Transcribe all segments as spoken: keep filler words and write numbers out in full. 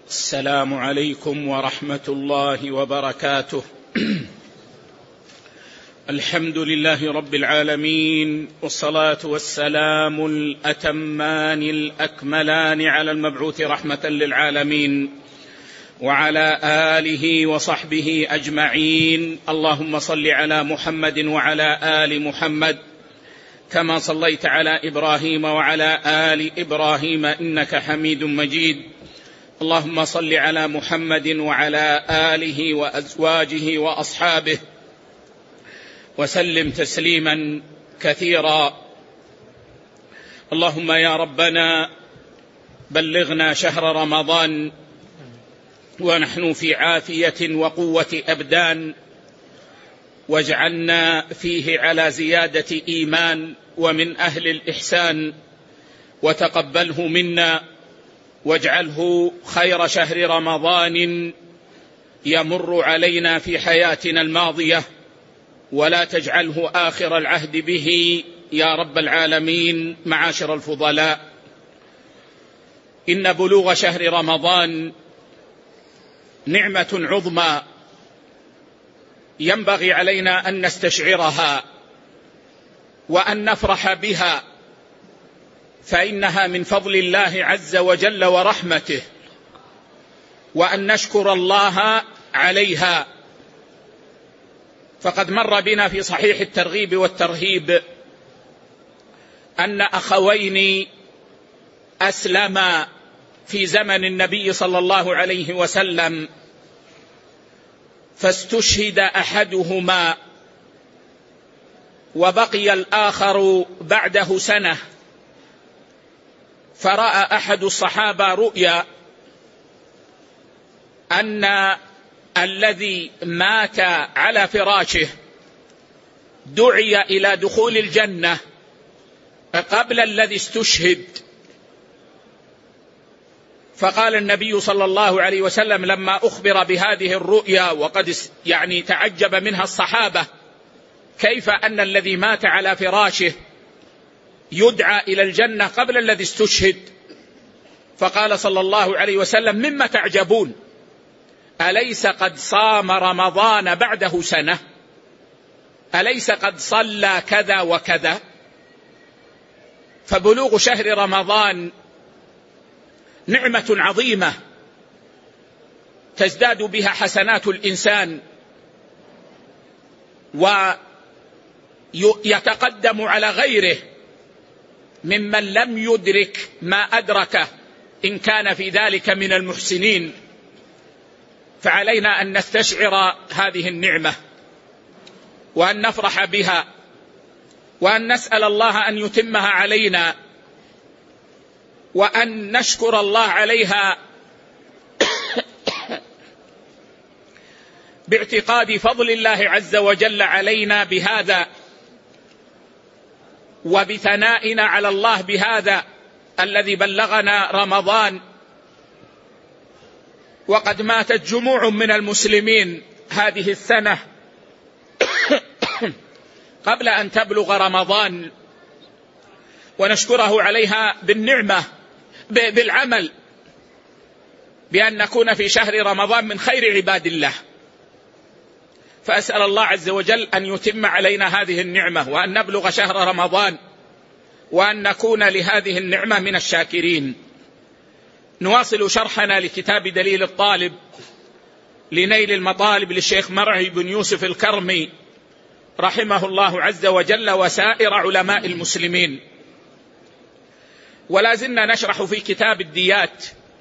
السلام عليكم ورحمة الله وبركاته. الحمد لله رب العالمين، والصلاة والسلام الأتمان الأكملان على المبعوث رحمة للعالمين وعلى آله وصحبه أجمعين. اللهم صل على محمد وعلى آل محمد كما صليت على إبراهيم وعلى آل إبراهيم إنك حميد مجيد. اللهم صل على محمد وعلى آله وأزواجه وأصحابه وسلم تسليما كثيرا. اللهم يا ربنا بلغنا شهر رمضان ونحن في عافية وقوة أبدان، واجعلنا فيه على زيادة إيمان ومن أهل الإحسان، وتقبله منا واجعله خير شهر رمضان يمر علينا في حياتنا الماضية، ولا تجعله آخر العهد به يا رب العالمين. معاشر الفضلاء، إن بلوغ شهر رمضان نعمة عظمى ينبغي علينا أن نستشعرها وأن نفرح بها، فإنها من فضل الله عز وجل ورحمته، وأن نشكر الله عليها. فقد مر بنا في صحيح الترغيب والترهيب أن أخوين أسلما في زمن النبي صلى الله عليه وسلم، فاستشهد أحدهما وبقي الآخر بعده سنة، فرأى أحد الصحابة رؤيا أن الذي مات على فراشه دعي إلى دخول الجنة قبل الذي استشهد. فقال النبي صلى الله عليه وسلم لما أخبر بهذه الرؤيا، وقد يعني تعجب منها الصحابة، كيف أن الذي مات على فراشه يدعى إلى الجنة قبل الذي استشهد؟ فقال صلى الله عليه وسلم: مما تعجبون؟ أليس قد صام رمضان بعده سنة؟ أليس قد صلى كذا وكذا؟ فبلوغ شهر رمضان نعمة عظيمة تزداد بها حسنات الإنسان، ويتقدم على غيره ممن لم يدرك ما أدركه إن كان في ذلك من المحسنين. فعلينا أن نستشعر هذه النعمة وأن نفرح بها وأن نسأل الله أن يتمها علينا، وأن نشكر الله عليها باعتقاد فضل الله عز وجل علينا بهذا، وبثنائنا على الله بهذا الذي بلغنا رمضان. وقد ماتت جموع من المسلمين هذه السنة قبل أن تبلغ رمضان، ونشكره عليها بالنعمة بالعمل بأن نكون في شهر رمضان من خير عباد الله. فأسأل الله عز وجل أن يتم علينا هذه النعمة، وأن نبلغ شهر رمضان، وأن نكون لهذه النعمة من الشاكرين. نواصل شرحنا لكتاب دليل الطالب لنيل المطالب للشيخ مرعي بن يوسف الكرمي رحمه الله عز وجل وسائر علماء المسلمين. ولا زلنا نشرح في كتاب الديات،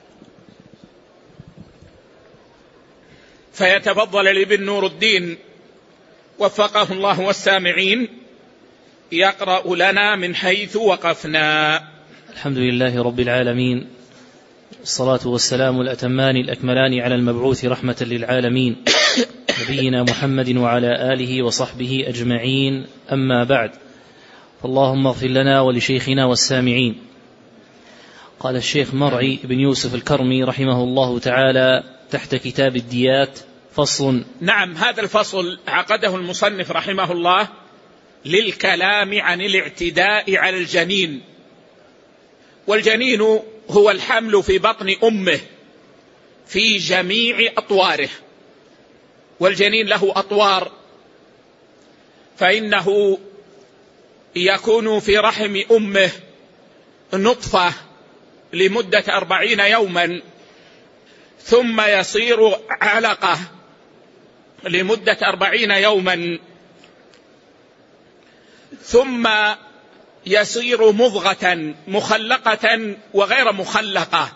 فيتفضل الابن نور الدين وفقه الله والسامعين يقرأ لنا من حيث وقفنا. الحمد لله رب العالمين، الصلاة والسلام الأتمان الأكملان على المبعوث رحمة للعالمين نبينا محمد وعلى آله وصحبه أجمعين. أما بعد، فاللهم اغفر لنا ولشيخنا والسامعين. قال الشيخ مرعي بن يوسف الكرمي رحمه الله تعالى تحت كتاب الديات: فصل. نعم، هذا الفصل عقده المصنف رحمه الله للكلام عن الاعتداء على الجنين. والجنين هو الحمل في بطن أمه، في جميع أطواره، والجنين له أطوار، فإنه يكون في رحم أمه نطفة لمدة أربعين يوما، ثم يصير علقة لمدة أربعين يوما، ثم يصير مضغة مخلقة وغير مخلقة.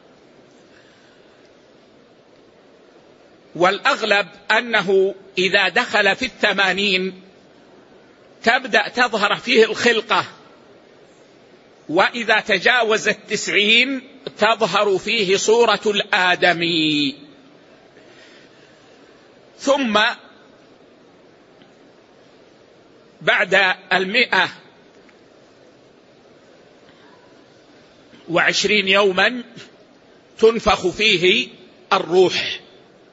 والأغلب أنه إذا دخل في الثمانين تبدأ تظهر فيه الخلقة، وإذا تجاوز التسعين تظهر فيه صورة الآدمي. ثم بعد المئة وعشرين يوما تنفخ فيه الروح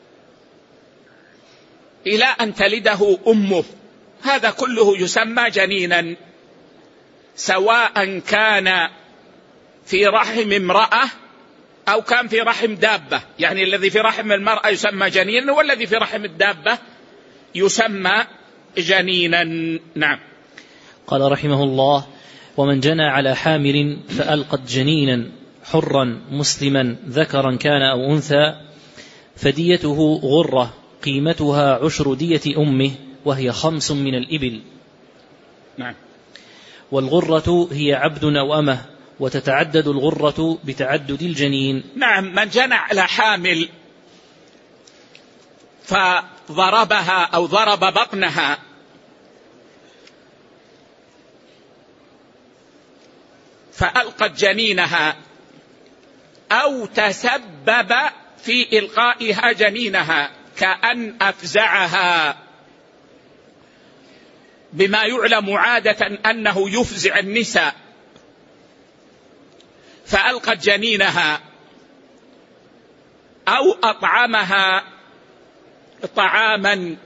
إلى أن تلده أمه. هذا كله يسمى جنينا، سواء كان في رحم امرأة أو كان في رحم دابة. يعني الذي في رحم المرأة يسمى جنينا، والذي في رحم الدابة يسمى جنينا. نعم. قال رحمه الله: ومن جنى على حامل فألقت جنينا حرا مسلما ذكرا كان أو أنثى فديته غرة قيمتها عشر دية أمه، وهي خمس من الإبل. نعم. والغرة هي عبد أو أمه، وتتعدد الغرة بتعدد الجنين. نعم. من جنى على حامل فضربها أو ضرب بطنها فألقت جنينها، أو تسبب في إلقائها جنينها كأن أفزعها، بما يعلم عادة أنه يفزع النساء، فألقت جنينها، أو أطعمها طعاما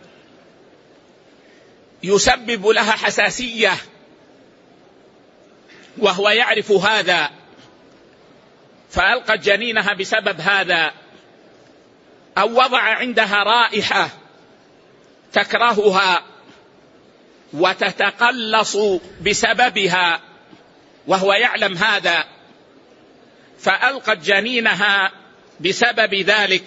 يسبب لها حساسية وهو يعرف هذا، فألقت جنينها بسبب هذا، أو وضع عندها رائحة تكرهها وتتقلص بسببها وهو يعلم هذا، فألقت جنينها بسبب ذلك.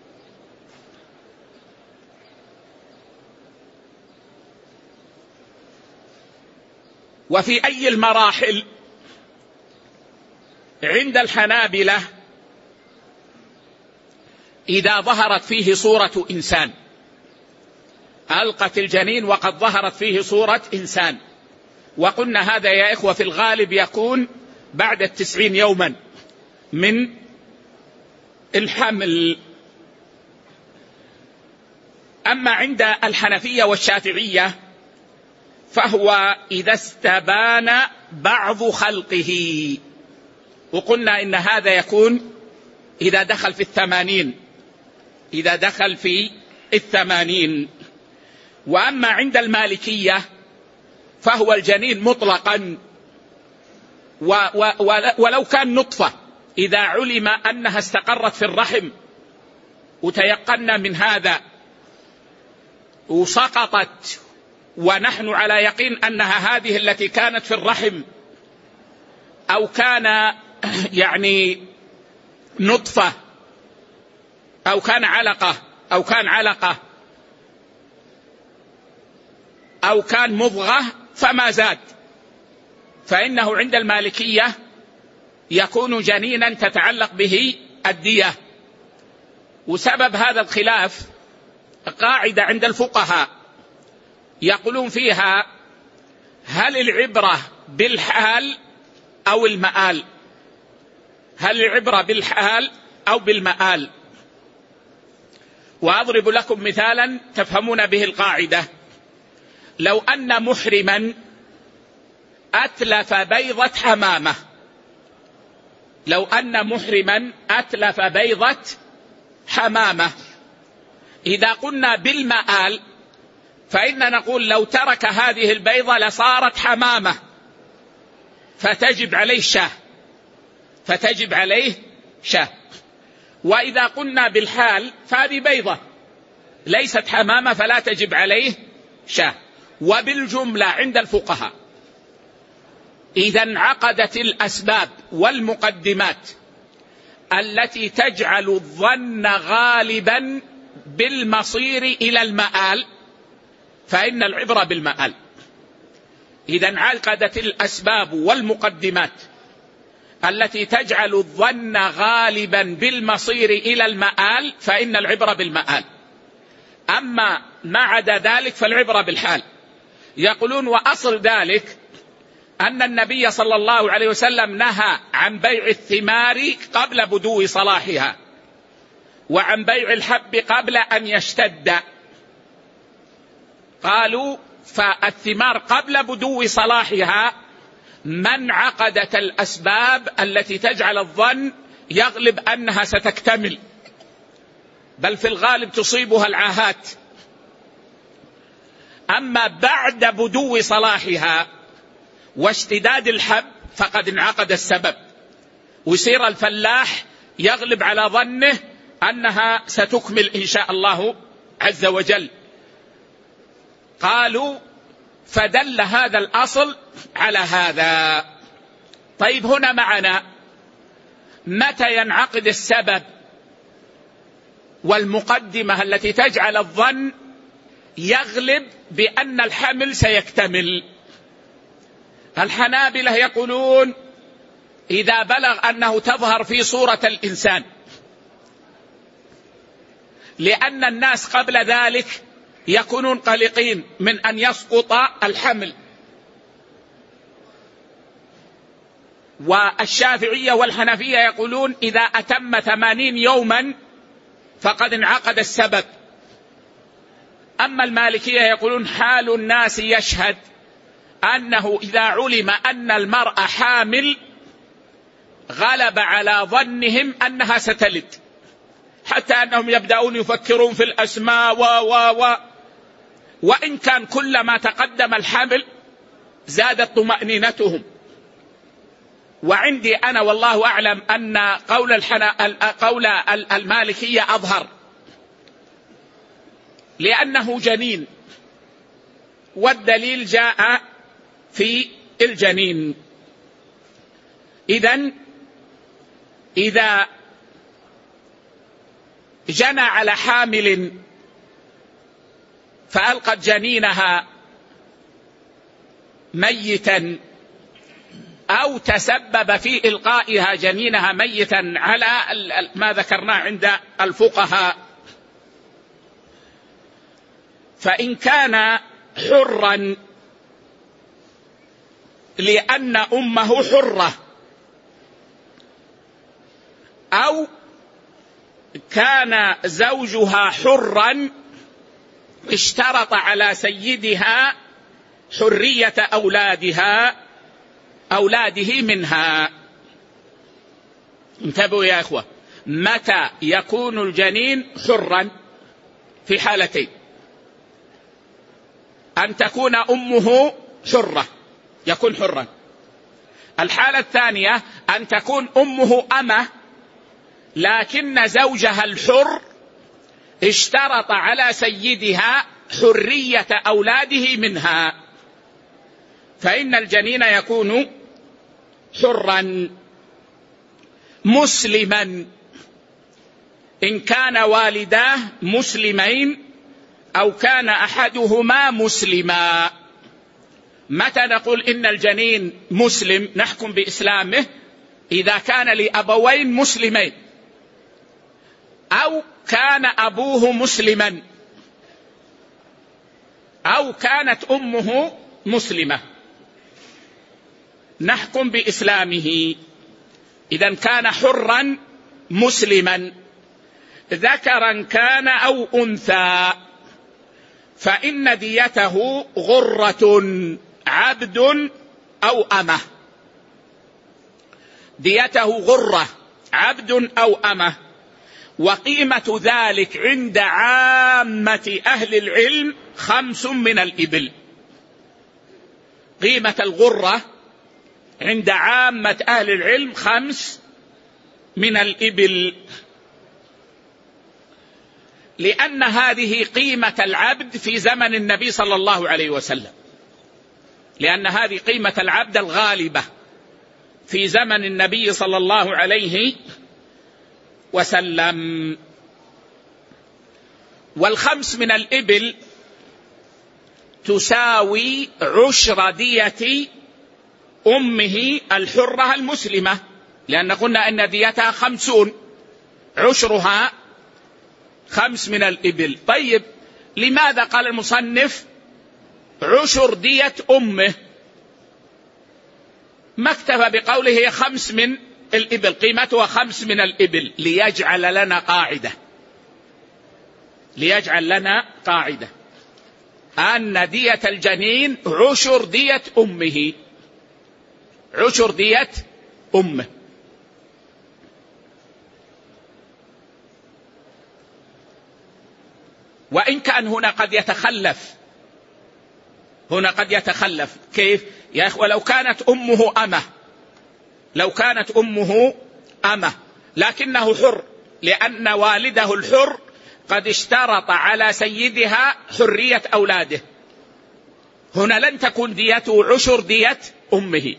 وفي أي المراحل عند الحنابلة إذا ظهرت فيه صورة إنسان، ألقت الجنين وقد ظهرت فيه صورة إنسان، وقلنا هذا يا إخوة في الغالب يكون بعد التسعين يوما من الحمل. أما عند الحنفية والشافعية فهو إذا استبان بعض خلقه، وقلنا إن هذا يكون إذا دخل في الثمانين، إذا دخل في الثمانين. وأما عند المالكية فهو الجنين مطلقا، ولو كان نطفة إذا علم أنها استقرت في الرحم وتيقنا من هذا وسقطت ونحن على يقين أنها هذه التي كانت في الرحم، أو كان يعني نطفة أو كان علقة أو كان علقة أو كان مضغة فما زاد، فإنه عند المالكية يكون جنينا تتعلق به الدية. وسبب هذا الخلاف قاعدة عند الفقهاء يقولون فيها: هل العبرة بالحال أو المآل؟ هل العبرة بالحال أو بالمآل؟ وأضرب لكم مثالا تفهمون به القاعدة. لو أن محرما أتلف بيضة حمامة، لو أن محرما أتلف بيضة حمامة، إذا قلنا بالمآل فإننا نقول لو ترك هذه البيضة لصارت حمامة، فتجب عليه شاه، فتجب عليه شاه. وإذا قلنا بالحال فهذه بيضة ليست حمامة فلا تجب عليه شاة. وبالجملة عند الفقهاء إذا انعقدت الأسباب والمقدمات التي تجعل الظن غالبا بالمصير إلى المآل فإن العبرة بالمآل. إذا انعقدت الأسباب والمقدمات التي تجعل الظن غالبا بالمصير إلى المآل فإن العبرة بالمآل. أما ما عدا ذلك فالعبرة بالحال. يقولون وأصل ذلك أن النبي صلى الله عليه وسلم نهى عن بيع الثمار قبل بدو صلاحها وعن بيع الحب قبل أن يشتد. قالوا فالثمار قبل بدو صلاحها من عقدت الأسباب التي تجعل الظن يغلب أنها ستكتمل، بل في الغالب تصيبها العاهات. أما بعد بدو صلاحها واشتداد الحب فقد انعقد السبب، ويصير الفلاح يغلب على ظنه أنها ستكمل إن شاء الله عز وجل. قالوا فدل هذا الأصل على هذا. طيب هنا معنا متى ينعقد السبب والمقدمة التي تجعل الظن يغلب بأن الحمل سيكتمل؟ الحنابلة يقولون إذا بلغ أنه تظهر في صورة الإنسان، لأن الناس قبل ذلك يكونون قلقين من أن يسقط الحمل. والشافعية والحنفية يقولون إذا أتم ثمانين يوما فقد انعقد السبب. أما المالكية يقولون حال الناس يشهد أنه إذا علم أن المرأة حامل غلب على ظنهم أنها ستلد، حتى أنهم يبدأون يفكرون في الأسماء و و و وإن كان كلما تقدم الحمل زادت طمأنينتهم. وعندي أنا والله أعلم أن قول, الحنا... قول المالكية أظهر، لأنه جنين، والدليل جاء في الجنين. إذن إذا جنى على حامل فألقت جنينها ميتا أو تسبب في إلقائها جنينها ميتا على ما ذكرناه عند الفقهاء، فإن كان حرا لأن أمه حرة، أو كان زوجها حرا اشترط على سيدها حرية أولادها أولاده منها. انتبهوا يا إخوة، متى يكون الجنين حرا؟ في حالتين: أن تكون أمه حرة يكون حرا. الحالة الثانية أن تكون أمه أمة لكن زوجها الحر اشترط على سيدها حرية أولاده منها، فإن الجنين يكون حرا مسلما إن كان والداه مسلمين أو كان أحدهما مسلما. متى نقول إن الجنين مسلم نحكم بإسلامه؟ إذا كان لأبوين مسلمين أو كان أبوه مسلما أو كانت أمه مسلمة نحكم بإسلامه. إذا كان حرا مسلما ذكرا كان أو أنثى فإن ديته غرة عبد أو أمة، ديته غرة عبد أو أمة. وقيمة ذلك عند عامة أهل العلم خمس من الإبل. قيمة الغرة عند عامة أهل العلم خمس من الإبل. لأن هذه قيمة العبد في زمن النبي صلى الله عليه وسلم، لأن هذه قيمة العبد الغالبة في زمن النبي صلى الله عليه وسلم. والخمس من الإبل تساوي عشر دية أمه الحرة المسلمة، لأن قلنا أن ديتها خمسون، عشرها خمس من الإبل. طيب لماذا قال المصنف عشر دية أمه؟ ما اكتفى بقوله خمس من الإبل، قيمتها خمس من الإبل، ليجعل لنا قاعدة، ليجعل لنا قاعدة أن دية الجنين عشر دية أمه، عشر دية أمه. وإن كان هنا قد يتخلف، هنا قد يتخلف كيف يا إخوة؟ لو كانت أمه أمة، لو كانت أمه أمة لكنه حر، لأن والده الحر قد اشترط على سيدها حرية أولاده، هنا لن تكون ديته عشر دية أمه.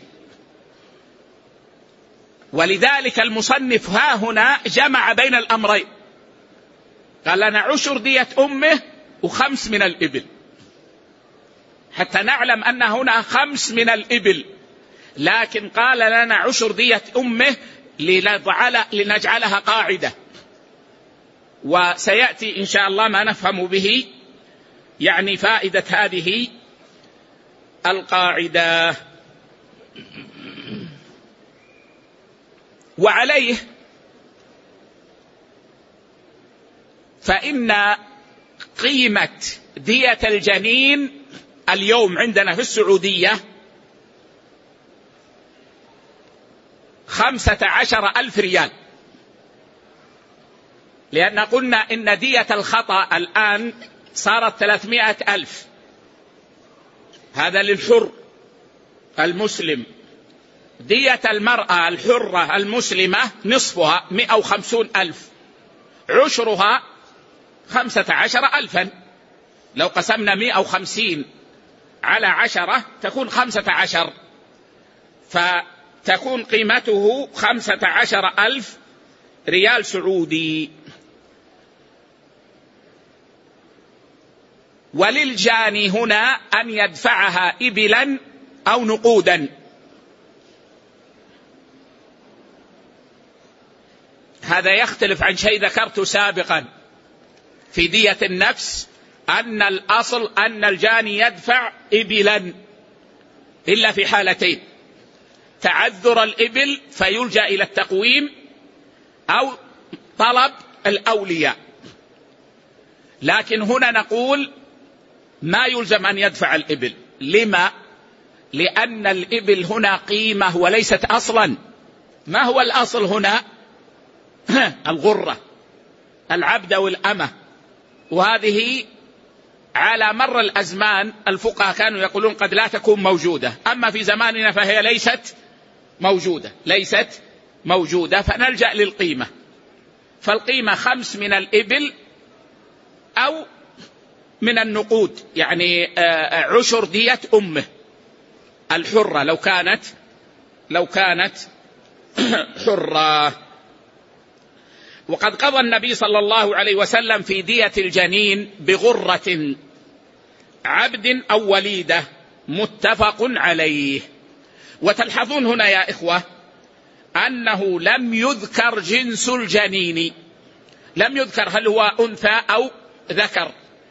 ولذلك المصنف ها هنا جمع بين الأمرين، قال لنا عشر دية أمه وخمس من الإبل، حتى نعلم أن هنا خمس من الإبل، لكن قال لنا عشر دية أمه لنجعلها قاعدة، وسيأتي إن شاء الله ما نفهم به يعني فائدة هذه القاعدة. وعليه فإن قيمة دية الجنين اليوم عندنا في السعودية خمسة عشر ألف ريال، لأن قلنا إن دية الخطأ الآن صارت ثلاثمائة ألف، هذا للحر المسلم. دية المرأة الحرة المسلمة نصفها مئة وخمسون ألف، عشرها خمسة عشر ألفا، لو قسمنا مئة وخمسين على عشرة تكون خمسة عشر، فتكون قيمته خمسة عشر ألف ريال سعودي. وللجاني هنا أن يدفعها إبلا أو نقودا. هذا يختلف عن شيء ذكرته سابقا في دية النفس، أن الأصل أن الجاني يدفع إبلا إلا في حالتين: تعذر الإبل فيلجأ إلى التقويم، أو طلب الأولياء. لكن هنا نقول ما يلزم أن يدفع الإبل. لما؟ لأن الإبل هنا قيمة وليست أصلا. ما هو الأصل هنا؟ الغرة، العبد والأمة. وهذه على مر الأزمان الفقهاء كانوا يقولون قد لا تكون موجودة، أما في زماننا فهي ليست موجودة، ليست موجودة، فنلجأ للقيمة. فالقيمة خمس من الإبل أو من النقود، يعني عشر دية أمه الحرة لو كانت لو كانت حرة. وقد قضى النبي صلى الله عليه وسلم في دية الجنين بغرة عبد أو وليدة متفق عليه. وتلحظون هنا يا إخوة أنه لم يذكر جنس الجنين، لم يذكر هل هو أنثى أو ذكر،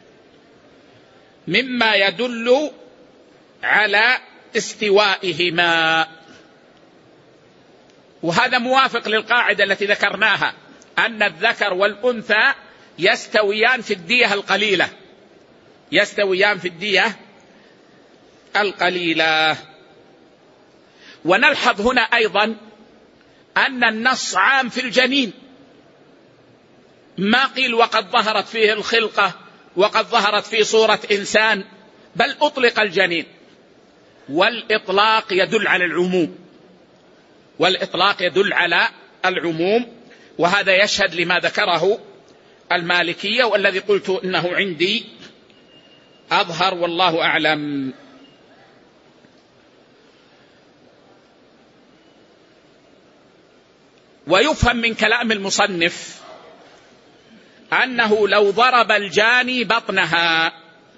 مما يدل على استوائهما. وهذا موافق للقاعدة التي ذكرناها أن الذكر والأنثى يستويان في الدية القليلة، يستويان في الدية القليلة. ونلحظ هنا أيضا أن النص عام في الجنين، ما قيل وقد ظهرت فيه الخلقة وقد ظهرت في صورة إنسان، بل أطلق الجنين. والإطلاق يدل على العموم، والإطلاق يدل على العموم، وهذا يشهد لما ذكره المالكية، والذي قلت إنه عندي أظهر والله أعلم. ويفهم من كلام المصنف أنه لو ضرب الجاني بطنها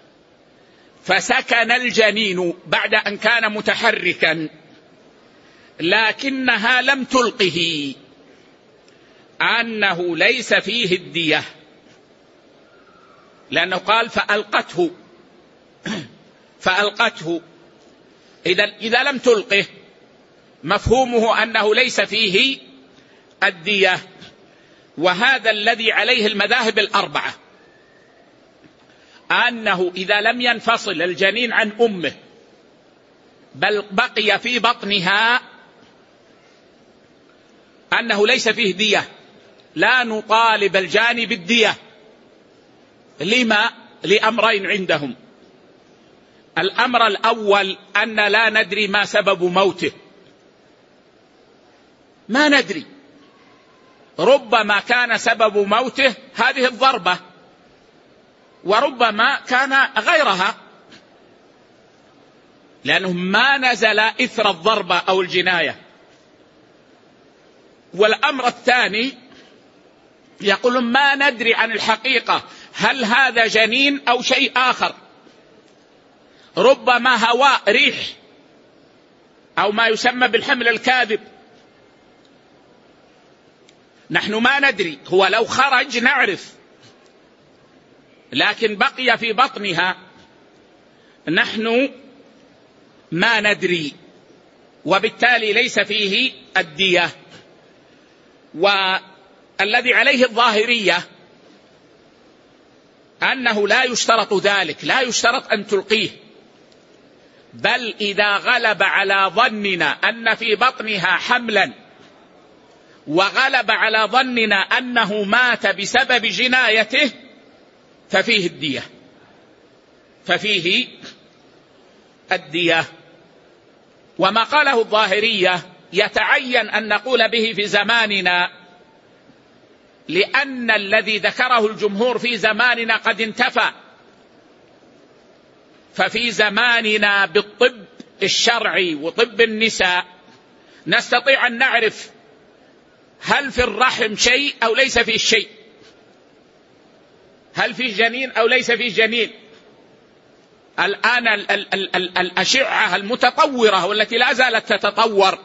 فسكن الجنين بعد أن كان متحركا لكنها لم تلقه أنه ليس فيه الدية، لأنه قال فألقته فألقته إذا إذا لم تلقه مفهومه أنه ليس فيه الدية. وهذا الذي عليه المذاهب الأربعة، أنه إذا لم ينفصل الجنين عن أمه بل بقي في بطنها أنه ليس فيه دية، لا نطالب الجاني بالدية. لما؟ لأمرين عندهم. الأمر الأول أن لا ندري ما سبب موته، ما ندري، ربما كان سبب موته هذه الضربة وربما كان غيرها، لأنه ما نزل إثر الضربة أو الجناية. والأمر الثاني يقول ما ندري عن الحقيقة هل هذا جنين أو شيء آخر، ربما هواء ريح أو ما يسمى بالحمل الكاذب، نحن ما ندري. هو لو خرج نعرف، لكن بقي في بطنها نحن ما ندري، وبالتالي ليس فيه الدية. والذي عليه الظاهرية أنه لا يشترط ذلك، لا يشترط أن تلقيه، بل إذا غلب على ظننا أن في بطنها حملا وغلب على ظننا أنه مات بسبب جنايته ففيه الدية، ففيه الدية. وما قاله الظاهرية يتعين أن نقول به في زماننا، لأن الذي ذكره الجمهور في زماننا قد انتفى. ففي زماننا بالطب الشرعي وطب النساء نستطيع أن نعرف هل في الرحم شيء أو ليس فيه شيء، هل فيه جنين أو ليس فيه جنين. الآن ال ال ال ال الأشعة المتطورة والتي لا زالت تتطور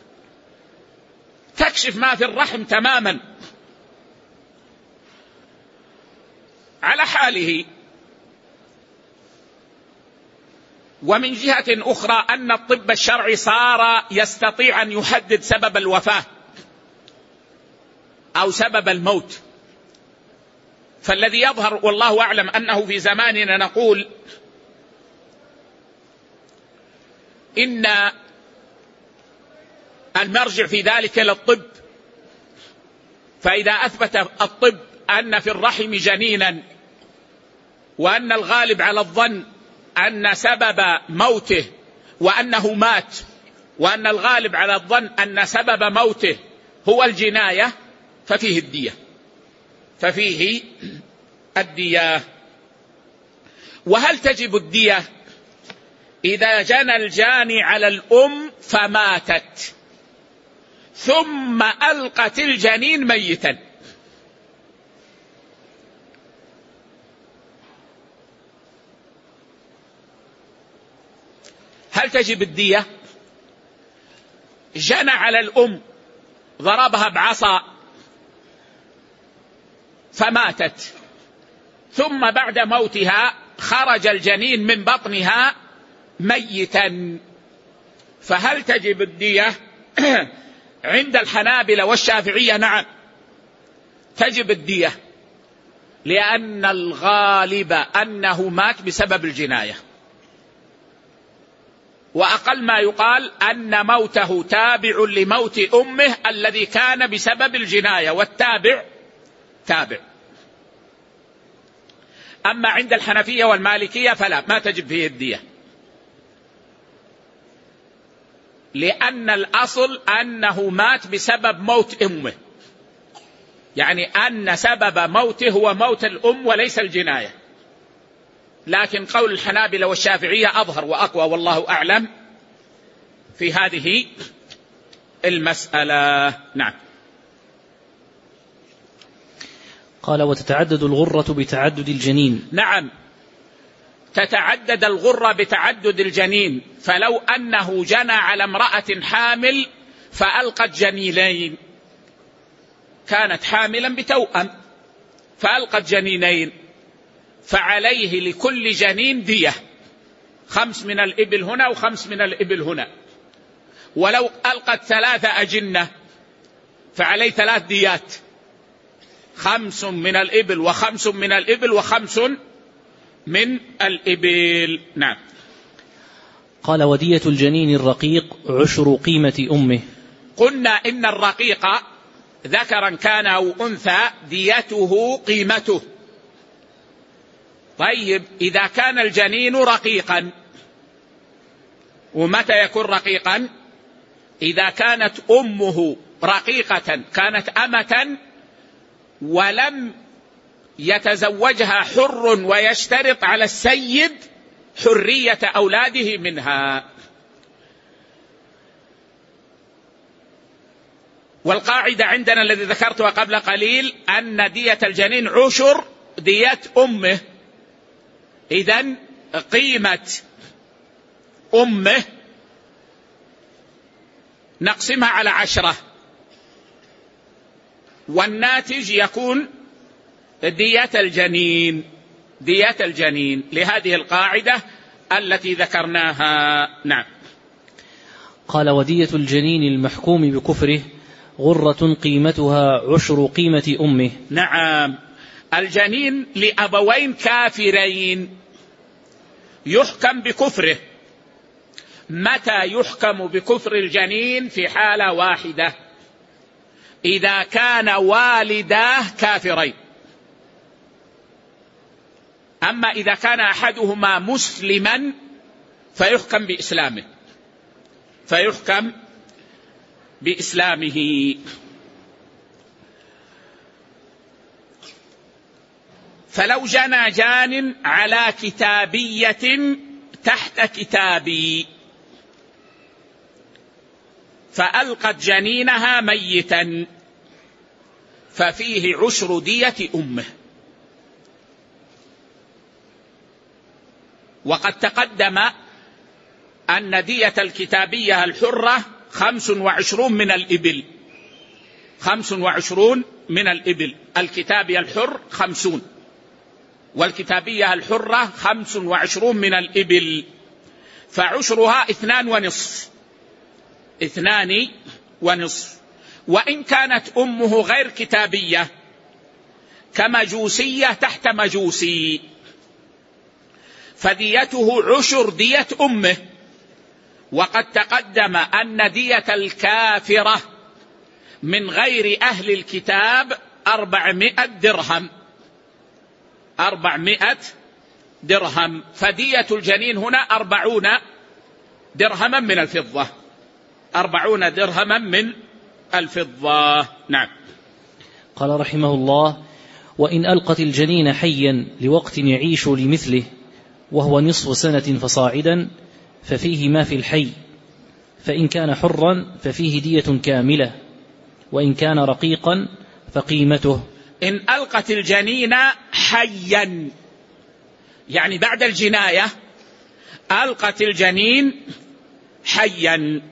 تكشف ما في الرحم تماما على حاله. ومن جهة أخرى أن الطب الشرعي صار يستطيع أن يحدد سبب الوفاة أو سبب الموت. فالذي يظهر والله أعلم أنه في زماننا نقول إن المرجع في ذلك للطب، فإذا أثبت الطب أن في الرحم جنينا وأن الغالب على الظن أن سبب موته وأنه مات، وأن الغالب على الظن أن سبب موته هو الجناية، ففيه الدية، ففيه الدية. وهل تجب الدية إذا جنى الجاني على الأم فماتت ثم ألقت الجنين ميتا؟ هل تجب الدية؟ جنى على الأم، ضربها بعصا فماتت، ثم بعد موتها خرج الجنين من بطنها ميتا، فهل تجب الدية؟ عند الحنابلة والشافعية نعم تجب الدية، لأن الغالب أنه مات بسبب الجناية، وأقل ما يقال أن موته تابع لموت أمه الذي كان بسبب الجناية، والتابع تابع. أما عند الحنفية والمالكية فلا، ما تجب فيه الدية، لأن الأصل أنه مات بسبب موت أمه، يعني أن سبب موته هو موت الأم وليس الجناية، لكن قول الحنابلة والشافعية أظهر وأقوى والله أعلم في هذه المسألة. نعم. قال: وتتعدد الغرة بتعدد الجنين. نعم، تتعدد الغرة بتعدد الجنين، فلو أنه جنى على امرأة حامل فألقت جنينين، كانت حاملا بتوأم فألقت جنينين، فعليه لكل جنين دية، خمس من الإبل هنا وخمس من الإبل هنا. ولو ألقت ثلاثة أجنة فعليه ثلاث ديات، خمس من الإبل وخمس من الإبل وخمس من الإبل. نعم. قال: ودية الجنين الرقيق عشر قيمة أمه. قلنا إن الرقيق ذكرا كان أو أنثى ديته قيمته. طيب، إذا كان الجنين رقيقا، ومتى يكون رقيقا؟ إذا كانت أمه رقيقة، كانت أمة ولم يتزوجها حر ويشترط على السيد حرية أولاده منها. والقاعدة عندنا الذي ذكرتها قبل قليل أن دية الجنين عشر دية أمه، إذن قيمة أمه نقسمها على عشرة، والناتج يكون دية الجنين، دية الجنين لهذه القاعدة التي ذكرناها. نعم. قال: ودية الجنين المحكوم بكفره غرة قيمتها عشر قيمة أمه. نعم، الجنين لأبوين كافرين يحكم بكفره. متى يحكم بكفر الجنين؟ في حالة واحدة، إذا كان والداه كافرين. أما إذا كان أحدهما مسلما فيحكم بإسلامه، فيحكم بإسلامه. فلو جنى جان على كتابية تحت كتابي فألقت جنينها ميتا ففيه عشر دية أمه. وقد تقدم أن دية الكتابية الحرة خمس وعشرون من الإبل، خمس وعشرون من الإبل. الكتابية الحر خمسون، والكتابية الحرة خمس وعشرون من الإبل، فعشرها اثنان ونصف، اثنان ونصف. وإن كانت أمه غير كتابية كمجوسية تحت مجوسي فديته عشر دية أمه. وقد تقدم أن دية الكافرة من غير أهل الكتاب أربعمائة درهم، أربعمائة درهم، فدية الجنين هنا أربعون درهما من الفضة، أربعون درهما من الفضة. نعم. قال رحمه الله: وإن ألقت الجنين حيا لوقت يعيش لمثله وهو نصف سنة فصاعدا ففيه ما في الحي، فإن كان حرا ففيه دية كاملة، وإن كان رقيقا فقيمته. إن ألقت الجنين حيا يعني بعد الجناية، ألقت الجنين حيا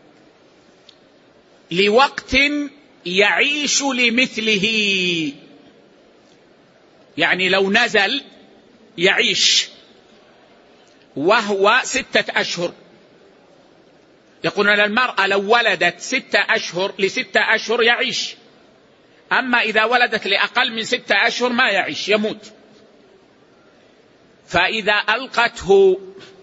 لوقت يعيش لمثله، يعني لو نزل يعيش وهو ستة أشهر. يقولون للمرأة لو ولدت ستة أشهر لستة أشهر يعيش، أما إذا ولدت لأقل من ستة أشهر ما يعيش، يموت. فإذا ألقته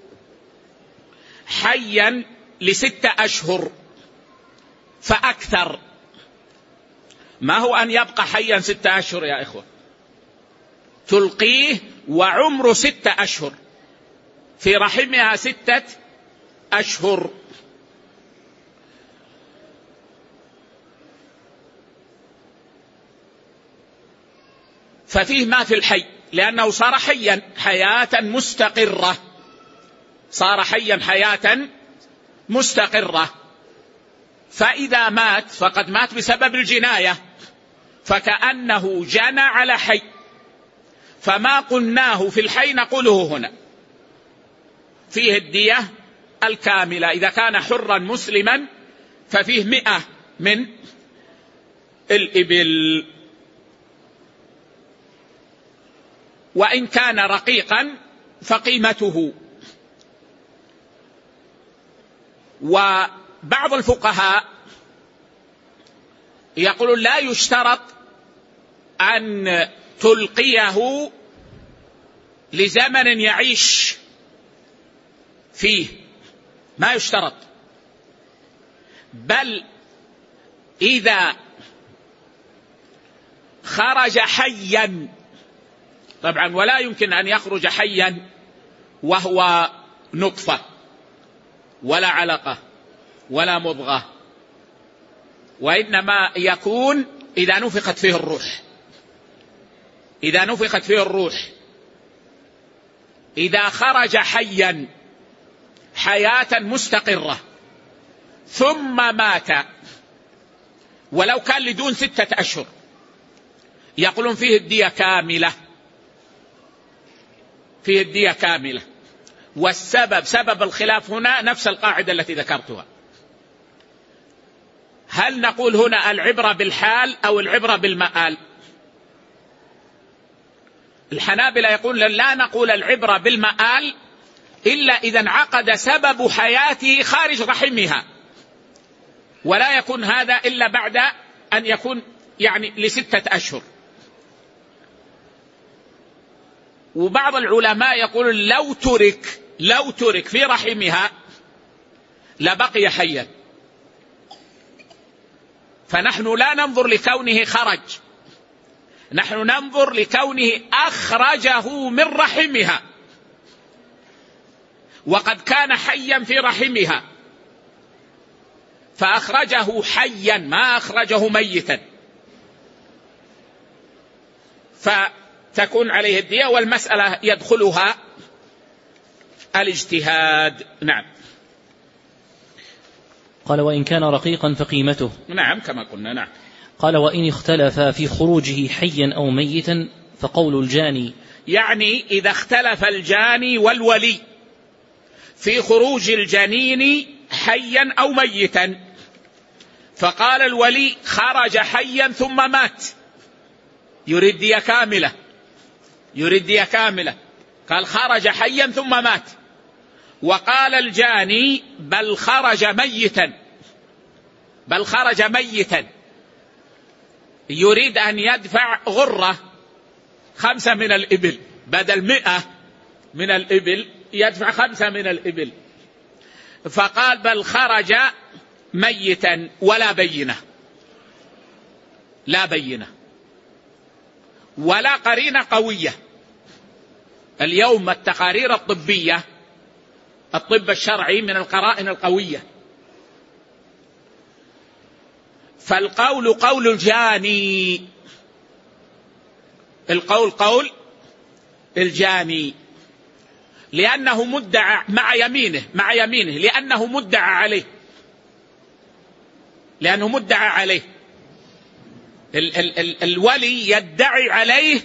حيا لستة أشهر فأكثر، ما هو أن يبقى حيا ستة أشهر يا إخوة، تلقيه وعمره ستة أشهر في رحمها ستة أشهر. ففيه ما في الحي، لأنه صار حيا حياة مستقرة، صار حيا حياة مستقرة. فإذا مات فقد مات بسبب الجناية، فكأنه جنى على حي، فما قلناه في الحي نقوله هنا. فيه الدية الكاملة، إذا كان حرا مسلما ففيه مئة من الإبل، وإن كان رقيقا فقيمته. وبعض الفقهاء يقولون لا يشترط أن تلقيه لزمن يعيش فيه، ما يشترط، بل إذا خرج حيا، طبعا ولا يمكن أن يخرج حيا وهو نطفة ولا علقة ولا مضغة، وإنما يكون إذا نفخت فيه الروح، إذا نفخت فيه الروح. إذا خرج حيا حياة مستقرة ثم مات ولو كان لدون ستة أشهر يقولون فيه الدية كاملة، فيه الدية كاملة. والسبب سبب الخلاف هنا نفس القاعدة التي ذكرتها. هل نقول هنا العبرة بالحال أو العبرة بالمآل؟ الحنابلة يقول لا نقول العبرة بالمآل إلا إذا انعقد سبب حياته خارج رحمها، ولا يكون هذا إلا بعد أن يكون يعني لستة أشهر. وبعض العلماء يقول لو ترك لو ترك في رحمها لبقي حيا، فنحن لا ننظر لكونه خرج، نحن ننظر لكونه أخرجه من رحمها، وقد كان حيا في رحمها فأخرجه حيا ما أخرجه ميتا، فتكون عليه الدية، والمسألة يدخلها الاجتهاد. نعم. قال وإن كان رقيقا فقيمته. نعم كما قلنا. نعم. قال وإن اختلف في خروجه حيا أو ميتا فقول الجاني، يعني إذا اختلف الجاني والولي في خروج الجنين حيا أو ميتا، فقال الولي خرج حيا ثم مات، يريد دية كاملة، يريد دية كاملة، قال خرج حيا ثم مات. وقال الجاني بل خرج ميتا، بل خرج ميتا، يريد أن يدفع غرة خمسة من الإبل، بدل مئة من الإبل يدفع خمسة من الإبل، فقال بل خرج ميتا ولا بينة، لا بينة ولا قرينة قوية. اليوم التقارير الطبية، الطب الشرعي من القرائن القوية، فالقول قول الجاني، القول قول الجاني، لأنه مدعى مع يمينه، مع يمينه لأنه مدعى عليه، لأنه مدعى عليه. ال ال ال الولي يدعي عليه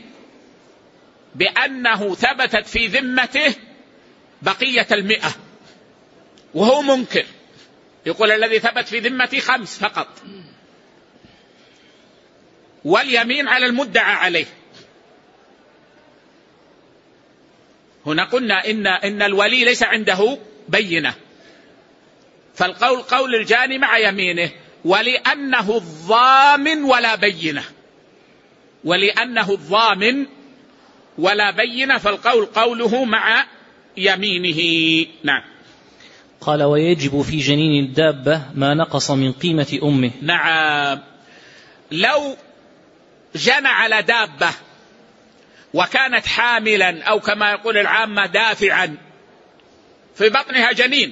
بأنه ثبتت في ذمته بقية المئة، وهو منكر، يقول الذي ثبت في ذمتي خمس فقط، واليمين على المدعى عليه. هنا قلنا إن, إن الولي ليس عنده بينة، فالقول قول الجاني مع يمينه، ولأنه الضامن ولا بينة، ولأنه الضامن ولا بينة فالقول قوله مع يمينه. نعم. قال ويجب في جنين الدابة ما نقص من قيمة أمه. نعم. لو جنى على دابة وكانت حاملا أو كما يقول العامة دافعا، في بطنها جنين،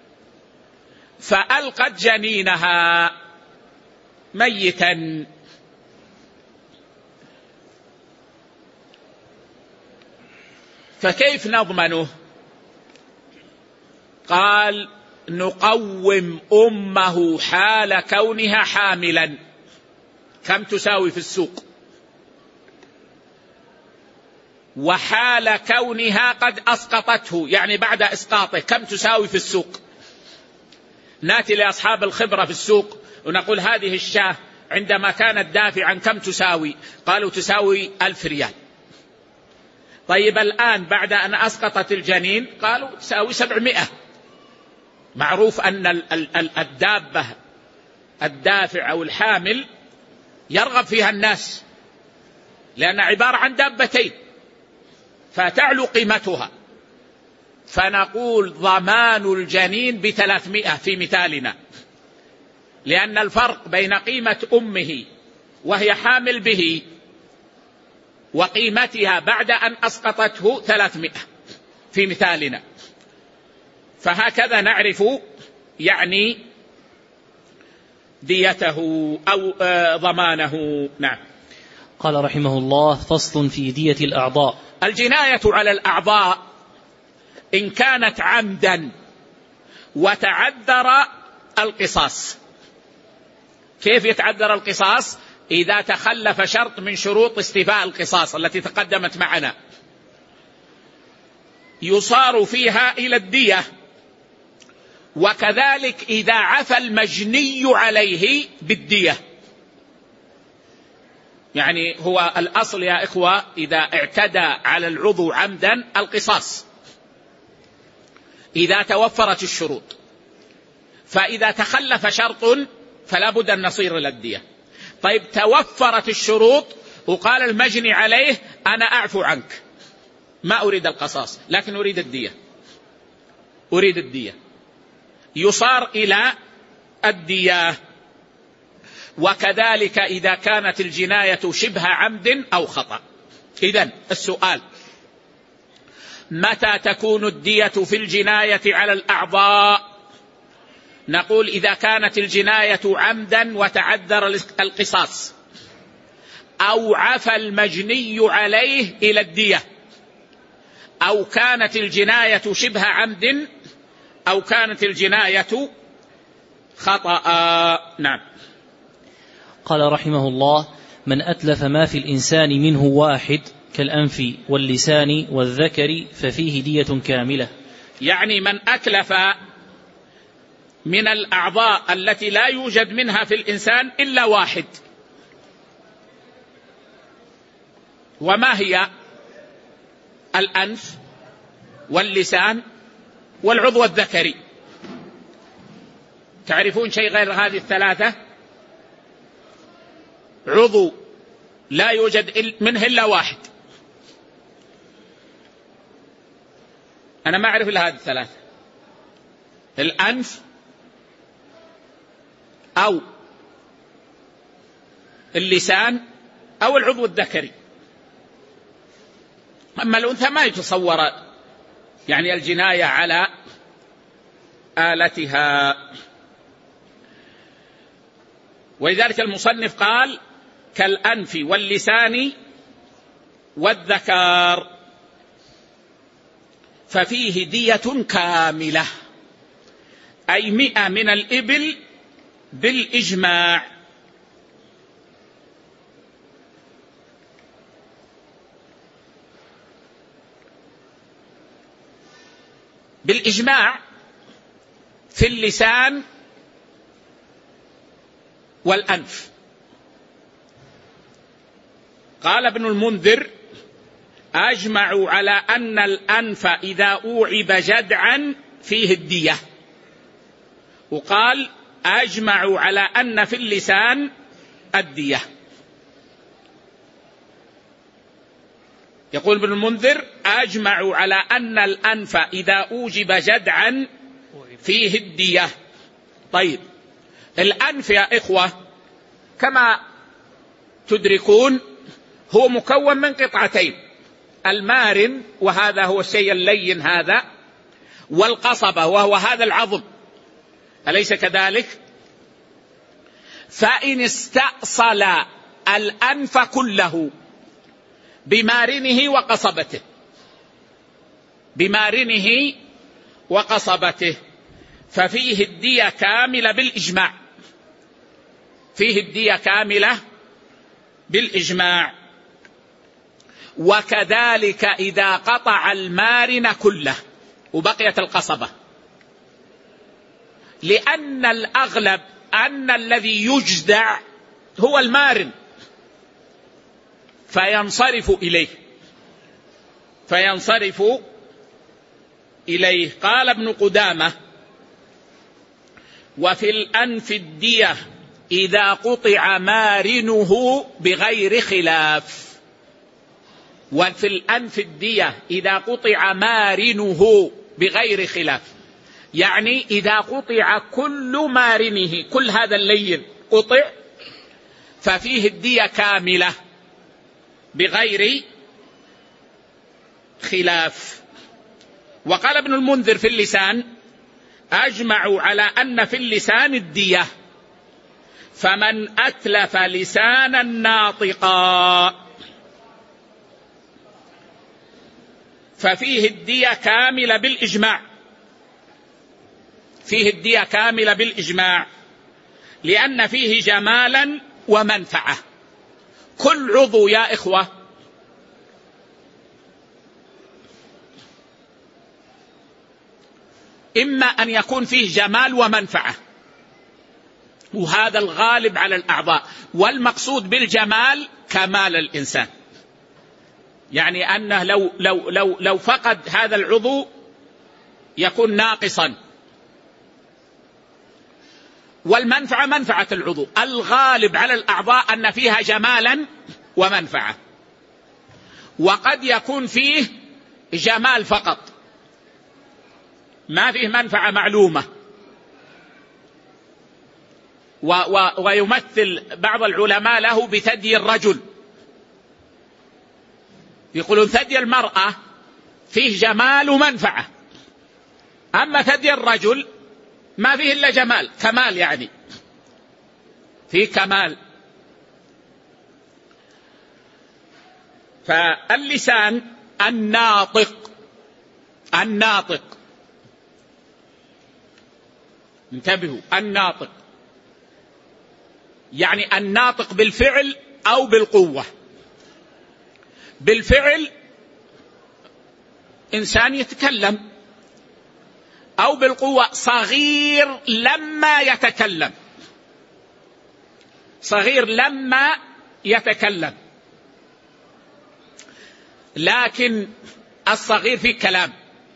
فألقت جنينها ميتا، فكيف نضمنه؟ قال نقوم أمه حال كونها حاملا، كم تساوي في السوق، وحال كونها قد أسقطته، يعني بعد إسقاطه كم تساوي في السوق. ناتي لأصحاب الخبرة في السوق ونقول هذه الشاة عندما كانت دافعا كم تساوي؟ قالوا تساوي ألف ريال. طيب الآن بعد أن أسقطت الجنين قالوا تساوي سبعمائة. معروف أن الدابة الدافع أو الحامل يرغب فيها الناس، لأن عبارة عن دابتين فتعلو قيمتها، فنقول ضمان الجنين بثلاثمائة في مثالنا، لأن الفرق بين قيمة أمه وهي حامل به وقيمتها بعد أن أسقطته ثلاثمائة في مثالنا. فهكذا نعرف يعني ديته أو ضمانه. نعم. قال رحمه الله: فصل في دية الأعضاء. الجناية على الأعضاء إن كانت عمدا وتعذر القصاص. كيف يتعذر القصاص؟ إذا تخلف شرط من شروط استيفاء القصاص التي تقدمت معنا، يصار فيها إلى الدية. وكذلك إذا عفى المجني عليه بالدية، يعني هو الأصل يا إخوة إذا اعتدى على العضو عمدا القصاص إذا توفرت الشروط، فإذا تخلف شرط فلا بد أن نصير إلى الدية. طيب توفرت الشروط وقال المجني عليه أنا أعفو عنك، ما أريد القصاص لكن أريد الدية، أريد الدية، يصار إلى الدية. وكذلك إذا كانت الجناية شبه عمد أو خطأ. إذن السؤال: متى تكون الدية في الجناية على الأعضاء؟ نقول إذا كانت الجناية عمدا وتعذر القصاص، أو عفى المجني عليه إلى الدية، أو كانت الجناية شبه عمد، أو كانت الجناية خطأ. نعم. قال رحمه الله: من أتلف ما في الإنسان منه واحد كالأنف واللسان والذكر ففيه دية كاملة. يعني من أتلف من الأعضاء التي لا يوجد منها في الإنسان إلا واحد، وما هي؟ الأنف واللسان والعضو الذكري. تعرفون شيء غير هذه الثلاثة؟ عضو لا يوجد منه إلا واحد، أنا ما أعرف إلا هذه الثلاثة: الأنف أو اللسان أو العضو الذكري. أما الأنثى ما يتصور يعني الجناية على آلتها. ولذلك المصنف قال: كالأنف واللسان والذكر ففيه دية كاملة، أي مئة من الإبل بالإجماع. بالإجماع في اللسان والأنف. قال ابن المنذر: أجمعوا على أن الأنف إذا أوعب جدعا فيه الدية. وقال: أجمعوا على أن في اللسان الدية. يقول ابن المنذر: أجمعوا على أن الأنف إذا أوجب جدعا فيه الدية. طيب الأنف يا إخوة كما تدركون هو مكون من قطعتين: المارن وهذا هو الشيء اللين هذا، والقصبة وهو هذا العظم، أليس كذلك؟ فإن استأصل الأنف كله بمارنه وقصبته بمارنه وقصبته، ففيه الدية كاملة بالإجماع، فيه الدية كاملة بالإجماع. وكذلك إذا قطع المارن كله وبقيت القصبة، لأن الأغلب أن الذي يجدع هو المارن فينصرف إليه فينصرف إليه. قال ابن قدامة: وفي الأنف الدية إذا قطع مارنه بغير خلاف. وفي الأنف الدية إذا قطع مارنه بغير خلاف، يعني إذا قطع كل مارنه، كل هذا اللين قطع، ففيه الدية كاملة بغير خلاف. وقال ابن المنذر في اللسان: أجمعوا على أن في اللسان الدية، فمن أتلف لسانا ناطقا ففيه الدية كاملة بالإجماع، فيه الدية كاملة بالإجماع، لأن فيه جمالا ومنفعة. كل عضو يا إخوة إما أن يكون فيه جمال ومنفعة، وهذا الغالب على الأعضاء، والمقصود بالجمال كمال الإنسان، يعني أنه لو, لو, لو, لو فقد هذا العضو يكون ناقصا. والمنفعة منفعة العضو، الغالب على الأعضاء أن فيها جمالا ومنفعة، وقد يكون فيه جمال فقط ما فيه منفعة معلومة. و و ويمثل بعض العلماء له بثدي الرجل، يقولون ثدي المرأة فيه جمال ومنفعة، أما ثدي الرجل ما فيه إلا جمال، كمال، يعني فيه كمال. فاللسان الناطق، الناطق انتبهوا، الناطق يعني الناطق بالفعل أو بالقوة. بالفعل إنسان يتكلم، أو بالقوة صغير لما يتكلم، صغير لما يتكلم، لكن الصغير في كلام.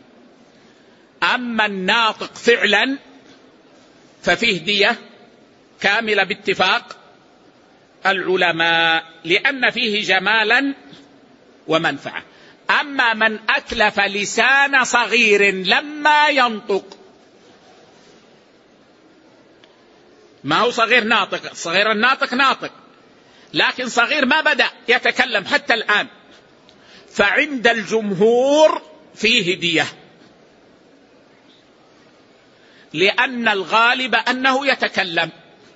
أما الناطق فعلا ففيه دية كاملة باتفاق العلماء، لأن فيه جمالا ومنفعة. أما من أتلف لسان صغير لما ينطق، ما هو صغير ناطق، صغير الناطق ناطق، لكن صغير ما بدأ يتكلم حتى الآن، فعند الجمهور فيه دية، لأن الغالب أنه يتكلم،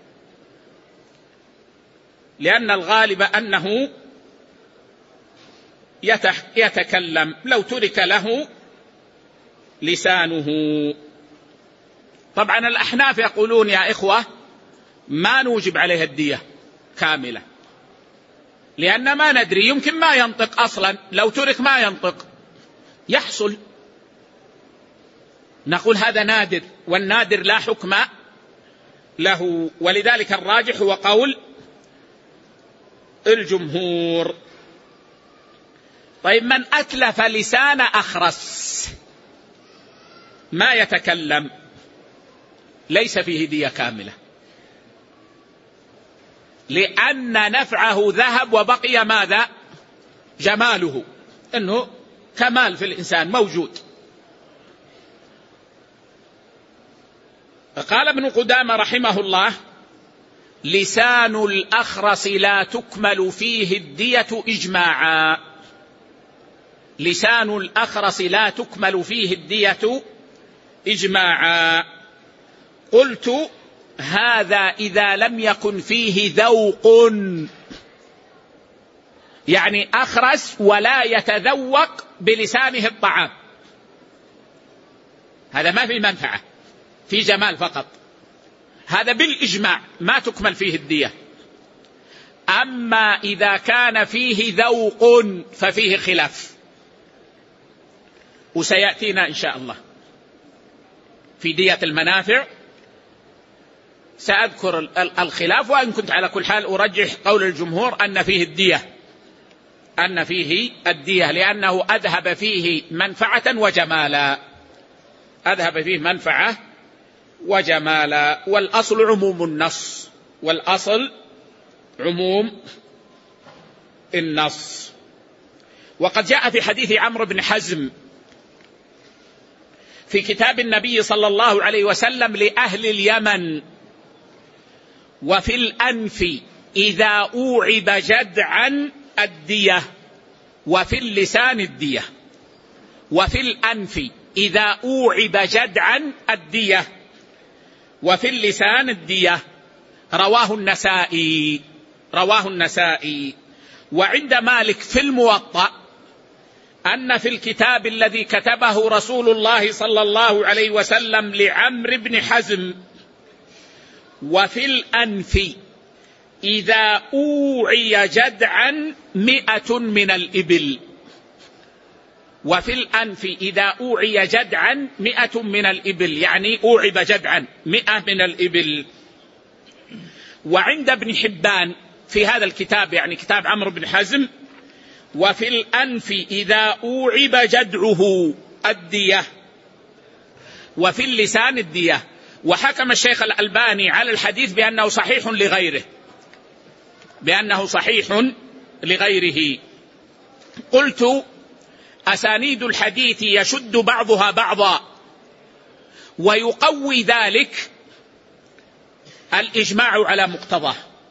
لأن الغالب أنه يتكلم لو ترك له لسانه. طبعا الأحناف يقولون يا إخوة ما نوجب عليه الدية كاملة، لأن ما ندري، يمكن ما ينطق أصلا، لو ترك ما ينطق يحصل، نقول هذا نادر، والنادر لا حكم له. ولذلك الراجح هو قول الجمهور. طيب من أتلف لسان أخرس ما يتكلم ليس فيه دية كاملة، لأن نفعه ذهب وبقي ماذا؟ جماله، إنه كمال في الإنسان موجود. قال ابن قدامة رحمه الله: لسان الأخرس لا تكمل فيه الدية إجماعا. لسان الأخرس لا تكمل فيه الدية إجماعا. قلت: هذا إذا لم يكن فيه ذوق، يعني أخرس ولا يتذوق بلسانه الطعام، هذا ما في منفعة، في جمال فقط، هذا بالإجماع ما تكمل فيه الدية. أما إذا كان فيه ذوق ففيه خلاف، وسيأتينا إن شاء الله في دية المنافع سأذكر الخلاف، وإن كنت على كل حال أرجح قول الجمهور أن فيه الدية، أن فيه الدية لأنه أذهب فيه منفعة وجمالا، أذهب فيه منفعة وجمالا. والأصل عموم النص، والأصل عموم النص. وقد جاء في حديث عمرو بن حزم في كتاب النبي صلى الله عليه وسلم لأهل اليمن: وفي الأنف إذا أوعب جدعا الدية وفي اللسان الدية. وفي الأنف إذا أوعب جدعا الدية وفي اللسان الدية. رواه النسائي، رواه النسائي. وعند مالك في الموطأ أن في الكتاب الذي كتبه رسول الله صلى الله عليه وسلم لعمرو بن حزم: وفي الأنف إذا أوعي جدعا مئة من الإبل. وفي الأنف إذا أوعي جدعا مئة من الإبل، يعني أوعب جدعا مئة من الإبل. وعند ابن حبان في هذا الكتاب، يعني كتاب عمرو بن حزم: وفي الأنف إذا أوعب جدعه الدية وفي اللسان الدية. وحكم الشيخ الألباني على الحديث بأنه صحيح لغيره، بأنه صحيح لغيره. قلت: أسانيد الحديث يشد بعضها بعضا، ويقوي ذلك الإجماع على مقتضاه.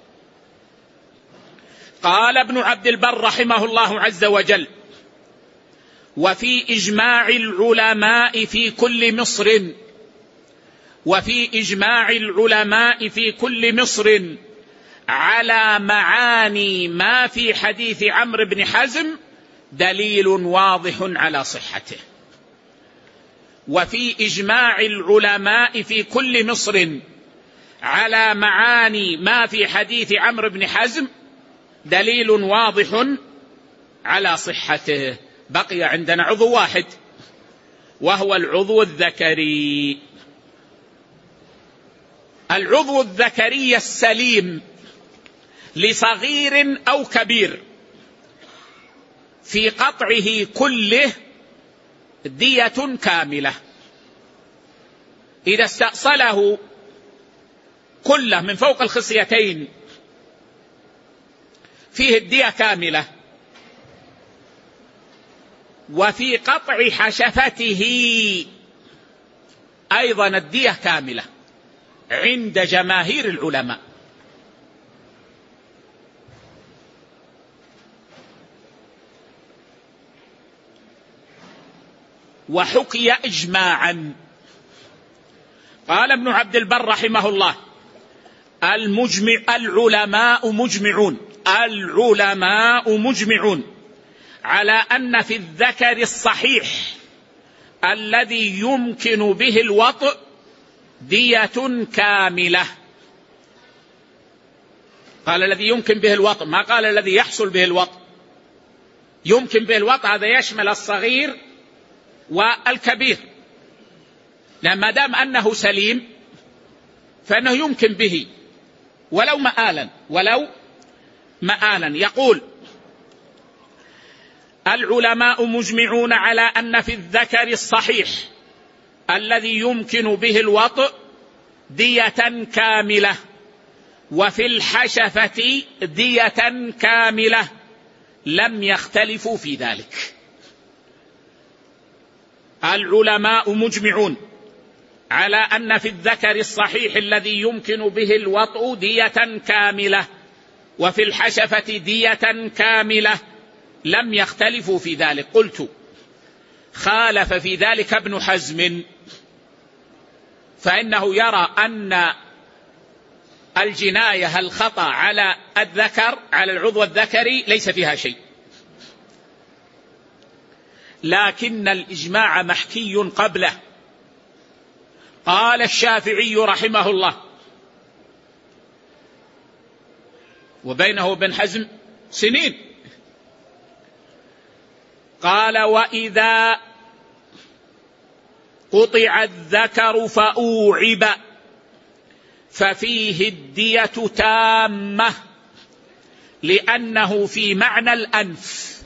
قال ابن عبد البر رحمه الله عز وجل: وفي إجماع العلماء في كل مصر وفي إجماع العلماء في كل مصر على معاني ما في حديث عمرو بن حزم دليل واضح على صحته. وفي إجماع العلماء في كل مصر على معاني ما في حديث عمرو بن حزم دليل واضح على صحته. بقي عندنا عضو واحد وهو العضو الذكري. العضو الذكري السليم لصغير أو كبير في قطعه كله دية كاملة. إذا استأصله كله من فوق الخصيتين فيه الدية كاملة. وفي قطع حشفته أيضا الدية كاملة عند جماهير العلماء. وحكي إجماعا. قال ابن عبد البر رحمه الله: المجمع العلماء مجمعون العلماء مجمعون على أن في الذكر الصحيح الذي يمكن به الوطء دية كاملة. قال الذي يمكن به الوطء، ما قال الذي يحصل به الوطء. يمكن به الوطء هذا يشمل الصغير والكبير، لما دام أنه سليم فإنه يمكن به ولو مآلا ولو مآلا. يقول: العلماء مجمعون على أن في الذكر الصحيح الذي يمكن به الوطء دية كاملة، وفي الحشفة دية كاملة، لم يختلفوا في ذلك. العلماء مجمعون على أن في الذكر الصحيح الذي يمكن به الوطء دية كاملة، وفي الحشفة دية كاملة، لم يختلفوا في ذلك. قلت: خالف في ذلك ابن حزم، فإنه يرى أن الجناية الخطأ على الذكر على العضو الذكري ليس فيها شيء، لكن الإجماع محكي قبله قال الشافعي رحمه الله، وبينه وبين حزم سنين، قال: وإذا قطع الذكر فأوعب ففيه الدية تامة، لأنه في معنى الأنف،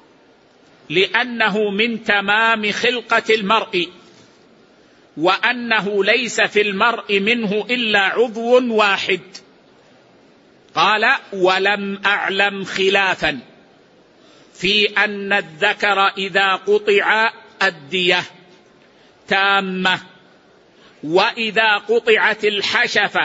لأنه من تمام خلقة المرء، وأنه ليس في المرء منه إلا عضو واحد. قال: ولم أعلم خلافا في أن الذكر إذا قطع الدية تامة، وإذا قطعت الحشفة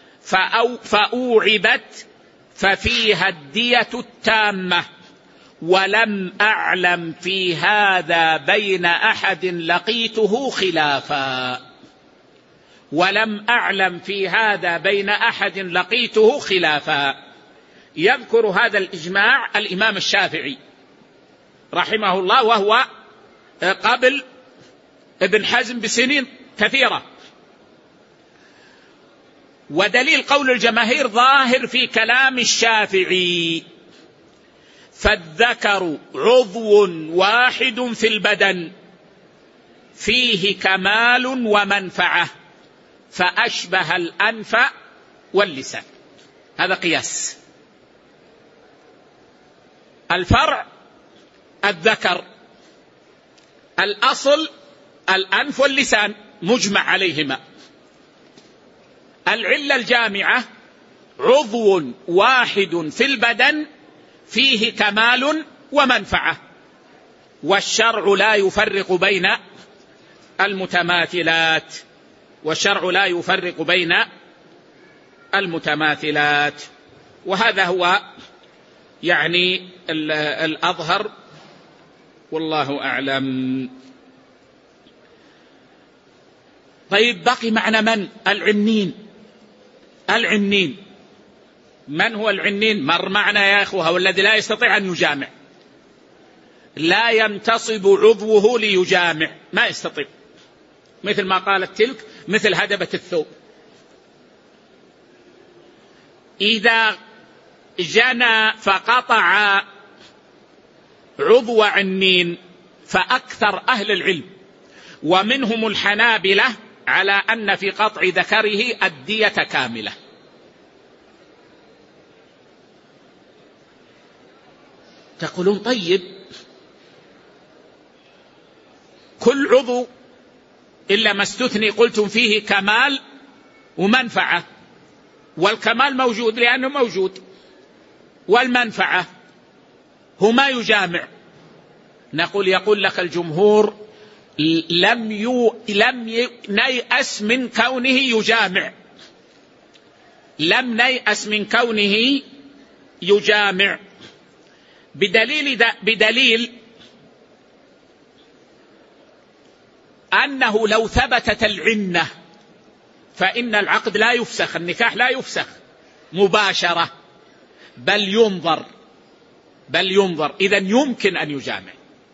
فأوعبت ففيها الدية التامة، ولم أعلم في هذا بين أحد لقيته خلافا. ولم أعلم في هذا بين أحد لقيته خلافا. يذكر هذا الإجماع الإمام الشافعي رحمه الله، وهو قبل ابن حزم بسنين كثيرة. ودليل قول الجماهير ظاهر في كلام الشافعي: فالذكر عضو واحد في البدن فيه كمال ومنفعة، فأشبه الأنف واللسان. هذا قياس. الفرع الذكر، الأصل الأنف واللسان مجمع عليهما. العلة الجامعة: عضو واحد في البدن فيه كمال ومنفعة. والشرع لا يفرق بين المتماثلات، والشرع لا يفرق بين المتماثلات. وهذا هو يعني الأظهر، والله أعلم. طيب، بقي معنا من؟ العنين. العنين من هو العنين؟ مر معنا يا أخوة، هو الذي لا يستطيع أن يجامع، لا ينتصب عضوه ليجامع، ما يستطيع، مثل ما قالت تلك، مثل هدبة الثوب. إذا جنى فقطع عضو عنين فأكثر أهل العلم ومنهم الحنابلة على أن في قطع ذكره الدية كاملة. تقولون: طيب، كل عضو إلا ما استثني قلتم فيه كمال ومنفعة، والكمال موجود لأنه موجود، والمنفعة هو ما يجامع. نقول: يقول لك الجمهور: لم يو لم نيأس من كونه يجامع، لم نيأس من كونه يجامع بدليل بدليل أنه لو ثبتت العنة فإن العقد لا يفسخ، النكاح لا يفسخ مباشرة، بل ينظر بل ينظر إذن يمكن أن يجامع.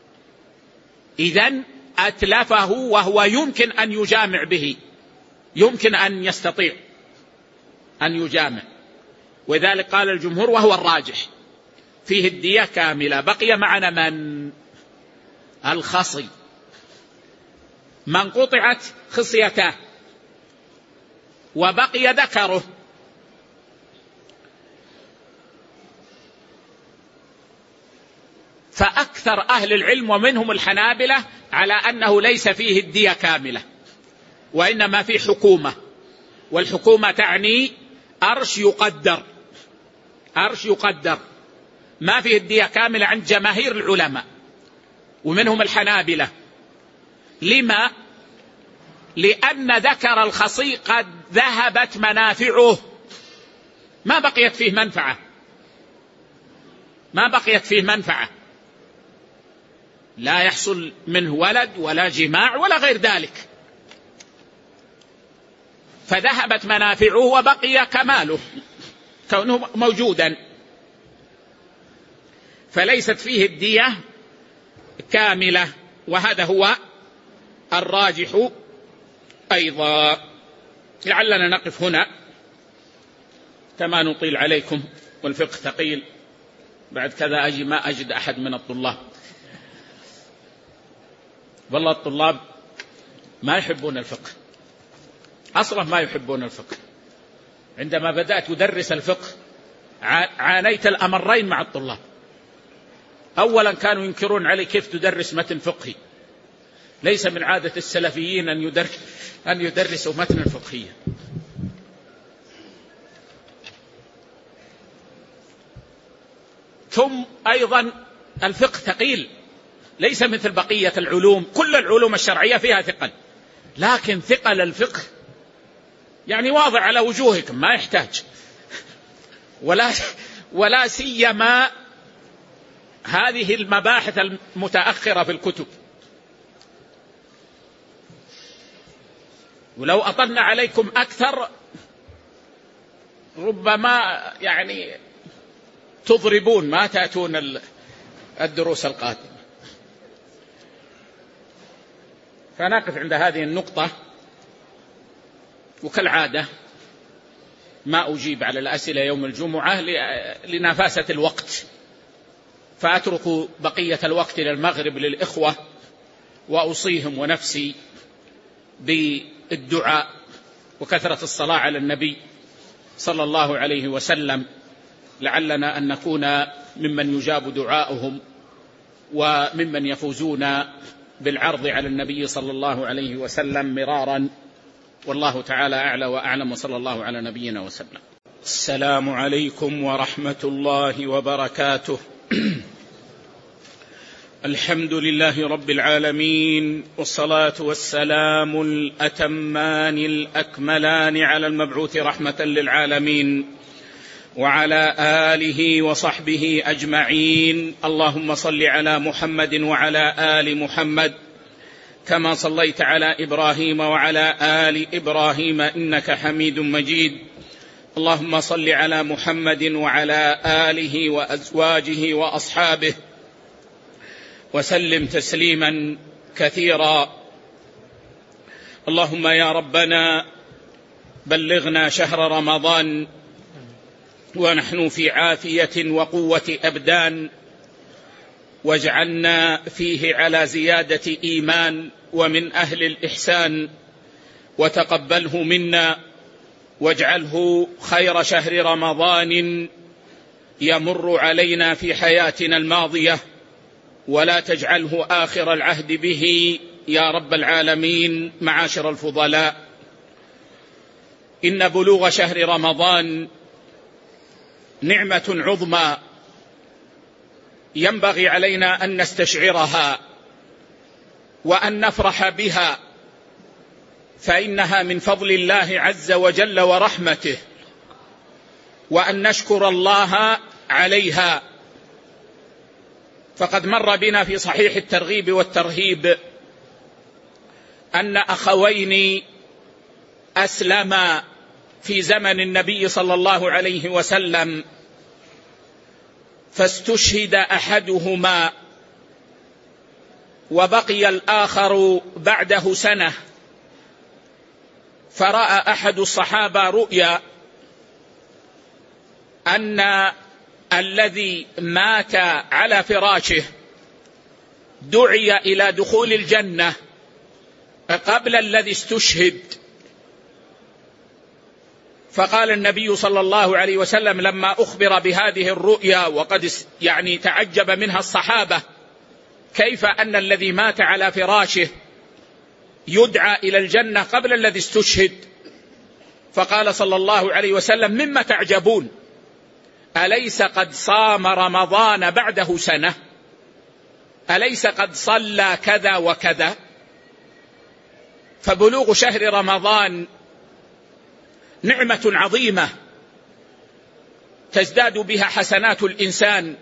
إذن أتلفه وهو يمكن أن يجامع به، يمكن أن يستطيع أن يجامع. وذلك قال الجمهور وهو الراجح فيه الدية كاملة. بقي معنا من؟ الخصي، من قطعت خصيته وبقي ذكره. فأكثر أهل العلم ومنهم الحنابلة على أنه ليس فيه الدية كاملة، وإنما فيه حكومة، والحكومة تعني أرش يقدر، أرش يقدر، ما فيه الدية كاملة عند جماهير العلماء ومنهم الحنابلة. لما؟ لأن ذكر الخصي قد ذهبت منافعه، ما بقيت فيه منفعة، ما بقيت فيه منفعة، لا يحصل منه ولد ولا جماع ولا غير ذلك، فذهبت منافعه وبقي كماله كونه موجودا، فليست فيه الدية كاملة. وهذا هو الراجح أيضا. لعلنا نقف هنا كما نطيل عليكم، والفقه ثقيل، بعد كذا أجي ما أجد أحد من الطلاب. والله الطلاب ما يحبون الفقه أصلا، ما يحبون الفقه. عندما بدأت أدرس الفقه عانيت الأمرين مع الطلاب. أولا كانوا ينكرون علي كيف تدرس متن فقهي، ليس من عادة السلفيين أن يدرس أن يدرسوا متنا فقهيا. ثم أيضا الفقه ثقيل، ليس مثل بقية العلوم، كل العلوم الشرعية فيها ثقل، لكن ثقل الفقه يعني واضح على وجوهكم، ما يحتاج، ولا ولا سيما هذه المباحث المتأخرة في الكتب. ولو أطلنا عليكم أكثر ربما يعني تضربون، ما تأتون الدروس القادمة. فنقف عند هذه النقطة، وكالعادة ما أجيب على الأسئلة يوم الجمعة لنفاسة الوقت، فأترك بقية الوقت للمغرب للإخوة، وأوصيهم ونفسي بالدعاء وكثرة الصلاة على النبي صلى الله عليه وسلم، لعلنا أن نكون ممن يجاب دعاؤهم وممن يفوزون بالعرض على النبي صلى الله عليه وسلم مرارا. والله تعالى أعلى وأعلم، وصلى الله على نبينا وسلم. السلام عليكم ورحمة الله وبركاته. الحمد لله رب العالمين، والصلاة والسلام الأتمان الأكملان على المبعوث رحمة للعالمين وعلى آله وصحبه أجمعين. اللهم صل على محمد وعلى آل محمد كما صليت على إبراهيم وعلى آل إبراهيم إنك حميد مجيد. اللهم صل على محمد وعلى آله وأزواجه وأصحابه وسلم تسليما كثيرا. اللهم يا ربنا بلغنا شهر رمضان ونحن في عافية وقوة أبدان، واجعلنا فيه على زيادة إيمان ومن أهل الإحسان، وتقبله منا، واجعله خير شهر رمضان يمر علينا في حياتنا الماضية، ولا تجعله آخر العهد به يا رب العالمين. معاشر الفضلاء، إن بلوغ شهر رمضان نعمة عظمى ينبغي علينا أن نستشعرها وأن نفرح بها، فإنها من فضل الله عز وجل ورحمته، وأن نشكر الله عليها. فقد مر بنا في صحيح الترغيب والترهيب أن أخوين أسلما في زمن النبي صلى الله عليه وسلم، فاستشهد أحدهما وبقي الآخر بعده سنة، فرأى أحد الصحابة رؤيا أن الذي مات على فراشه دعي إلى دخول الجنة قبل الذي استشهد. فقال النبي صلى الله عليه وسلم لما أخبر بهذه الرؤيا، وقد يعني تعجب منها الصحابة، كيف أن الذي مات على فراشه يدعى إلى الجنة قبل الذي استشهد؟ فقال صلى الله عليه وسلم مما تعجبون؟ أليس قد صام رمضان بعده سنة؟ أليس قد صلى كذا وكذا؟ فبلوغ شهر رمضان نعمة عظيمة تزداد بها حسنات الإنسان،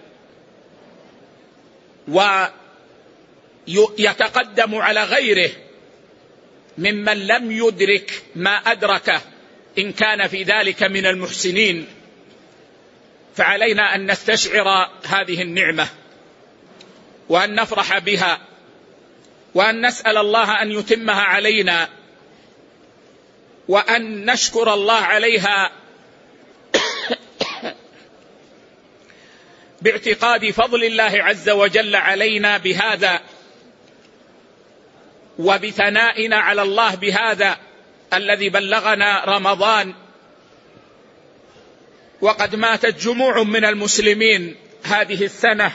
ويتقدم على غيره ممن لم يدرك ما أدركه إن كان في ذلك من المحسنين. فعلينا أن نستشعر هذه النعمة وأن نفرح بها، وأن نسأل الله أن يتمها علينا، وأن نشكر الله عليها باعتقاد فضل الله عز وجل علينا بهذا، وبثنائنا على الله بهذا الذي بلغنا رمضان. وقد ماتت جموع من المسلمين هذه السنة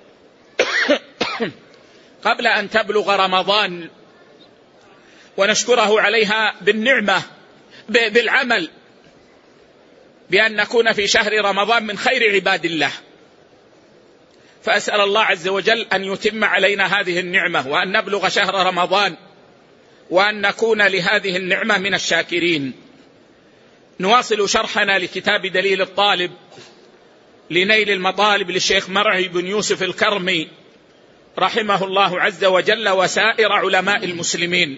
قبل أن تبلغ رمضان، ونشكره عليها بالنعمة بالعمل بأن نكون في شهر رمضان من خير عباد الله. فأسأل الله عز وجل أن يتم علينا هذه النعمة، وأن نبلغ شهر رمضان، وأن نكون لهذه النعمة من الشاكرين. نواصل شرحنا لكتاب دليل الطالب لنيل المطالب للشيخ مرعي بن يوسف الكرمي رحمه الله عز وجل وسائر علماء المسلمين.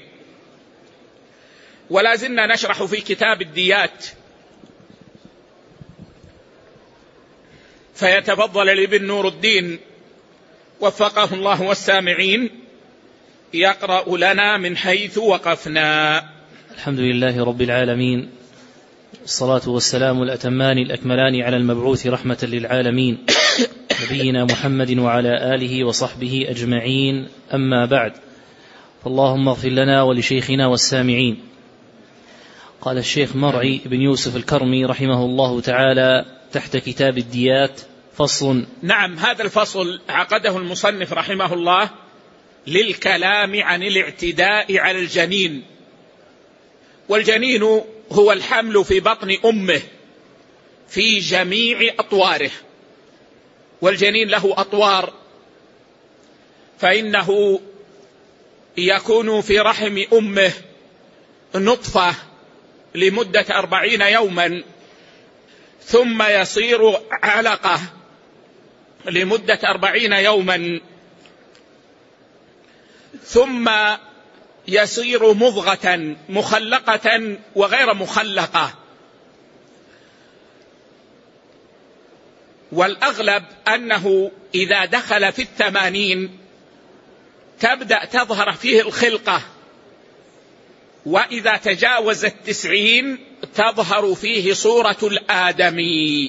ولا زلنا نشرح في كتاب الديات، فيتفضل الابن نور الدين وفقه الله والسامعين يقرأ لنا من حيث وقفنا. الحمد لله رب العالمين، الصلاة والسلام الأتمان الأكملان على المبعوث رحمة للعالمين نبينا محمد وعلى آله وصحبه أجمعين، أما بعد، فاللهم اغفر لنا ولشيخنا والسامعين. قال الشيخ مرعي بن يوسف الكرمي رحمه الله تعالى تحت كتاب الديات فصل. نعم، هذا الفصل عقده المصنف رحمه الله للكلام عن الاعتداء على الجنين. والجنين هو الحمل في بطن أمه في جميع أطواره، والجنين له أطوار، فإنه يكون في رحم أمه نطفة لمدة أربعين يوما، ثم يصير علقة لمدة أربعين يوما، ثم يصير مضغة مخلقة وغير مخلقة. والأغلب أنه إذا دخل في الثمانين تبدأ تظهر فيه الخلقة، وإذا تجاوز التسعين تظهر فيه صورة الآدمي.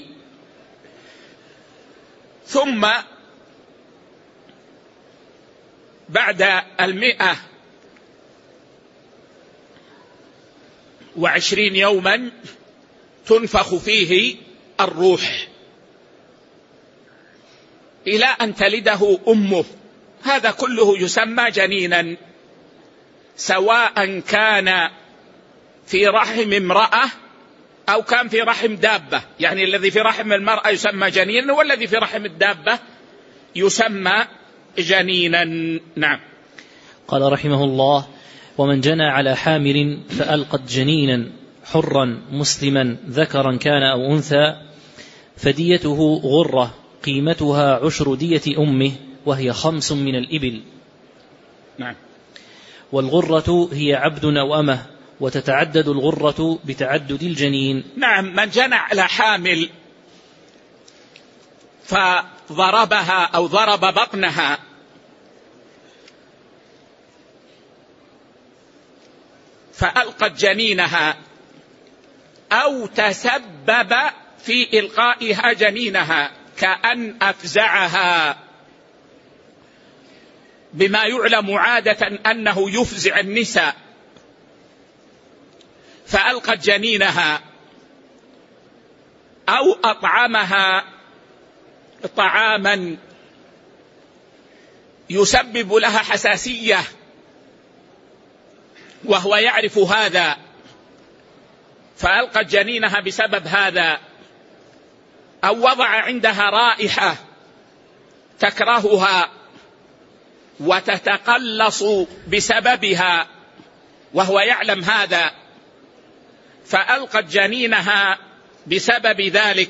ثم بعد المئة وعشرين يوما تنفخ فيه الروح إلى أن تلده أمه. هذا كله يسمى جنينا، سواء كان في رحم امرأة أو كان في رحم دابة. يعني الذي في رحم المرأة يسمى جنينا، والذي في رحم الدابة يسمى جنينا. نعم. قال رحمه الله: ومن جنى على حامل فألقت جنينا حرا مسلما ذكرا كان أو أنثى فديته غرة قيمتها عشر دية أمه، وهي خمس من الإبل. نعم. والغرة هي عبد أو أمه، وتتعدد الغرة بتعدد الجنين. نعم. من جنى على حامل فضربها أو ضرب بطنها فألقت جنينها، أو تسبب في إلقائها جنينها كأن أفزعها، بما يعلم عادة أنه يفزع النساء، فألقت جنينها، أو أطعمها طعاما يسبب لها حساسية وهو يعرف هذا، فألقت جنينها بسبب هذا، أو وضع عندها رائحة تكرهها وتتقلص بسببها وهو يعلم هذا، فألقت جنينها بسبب ذلك.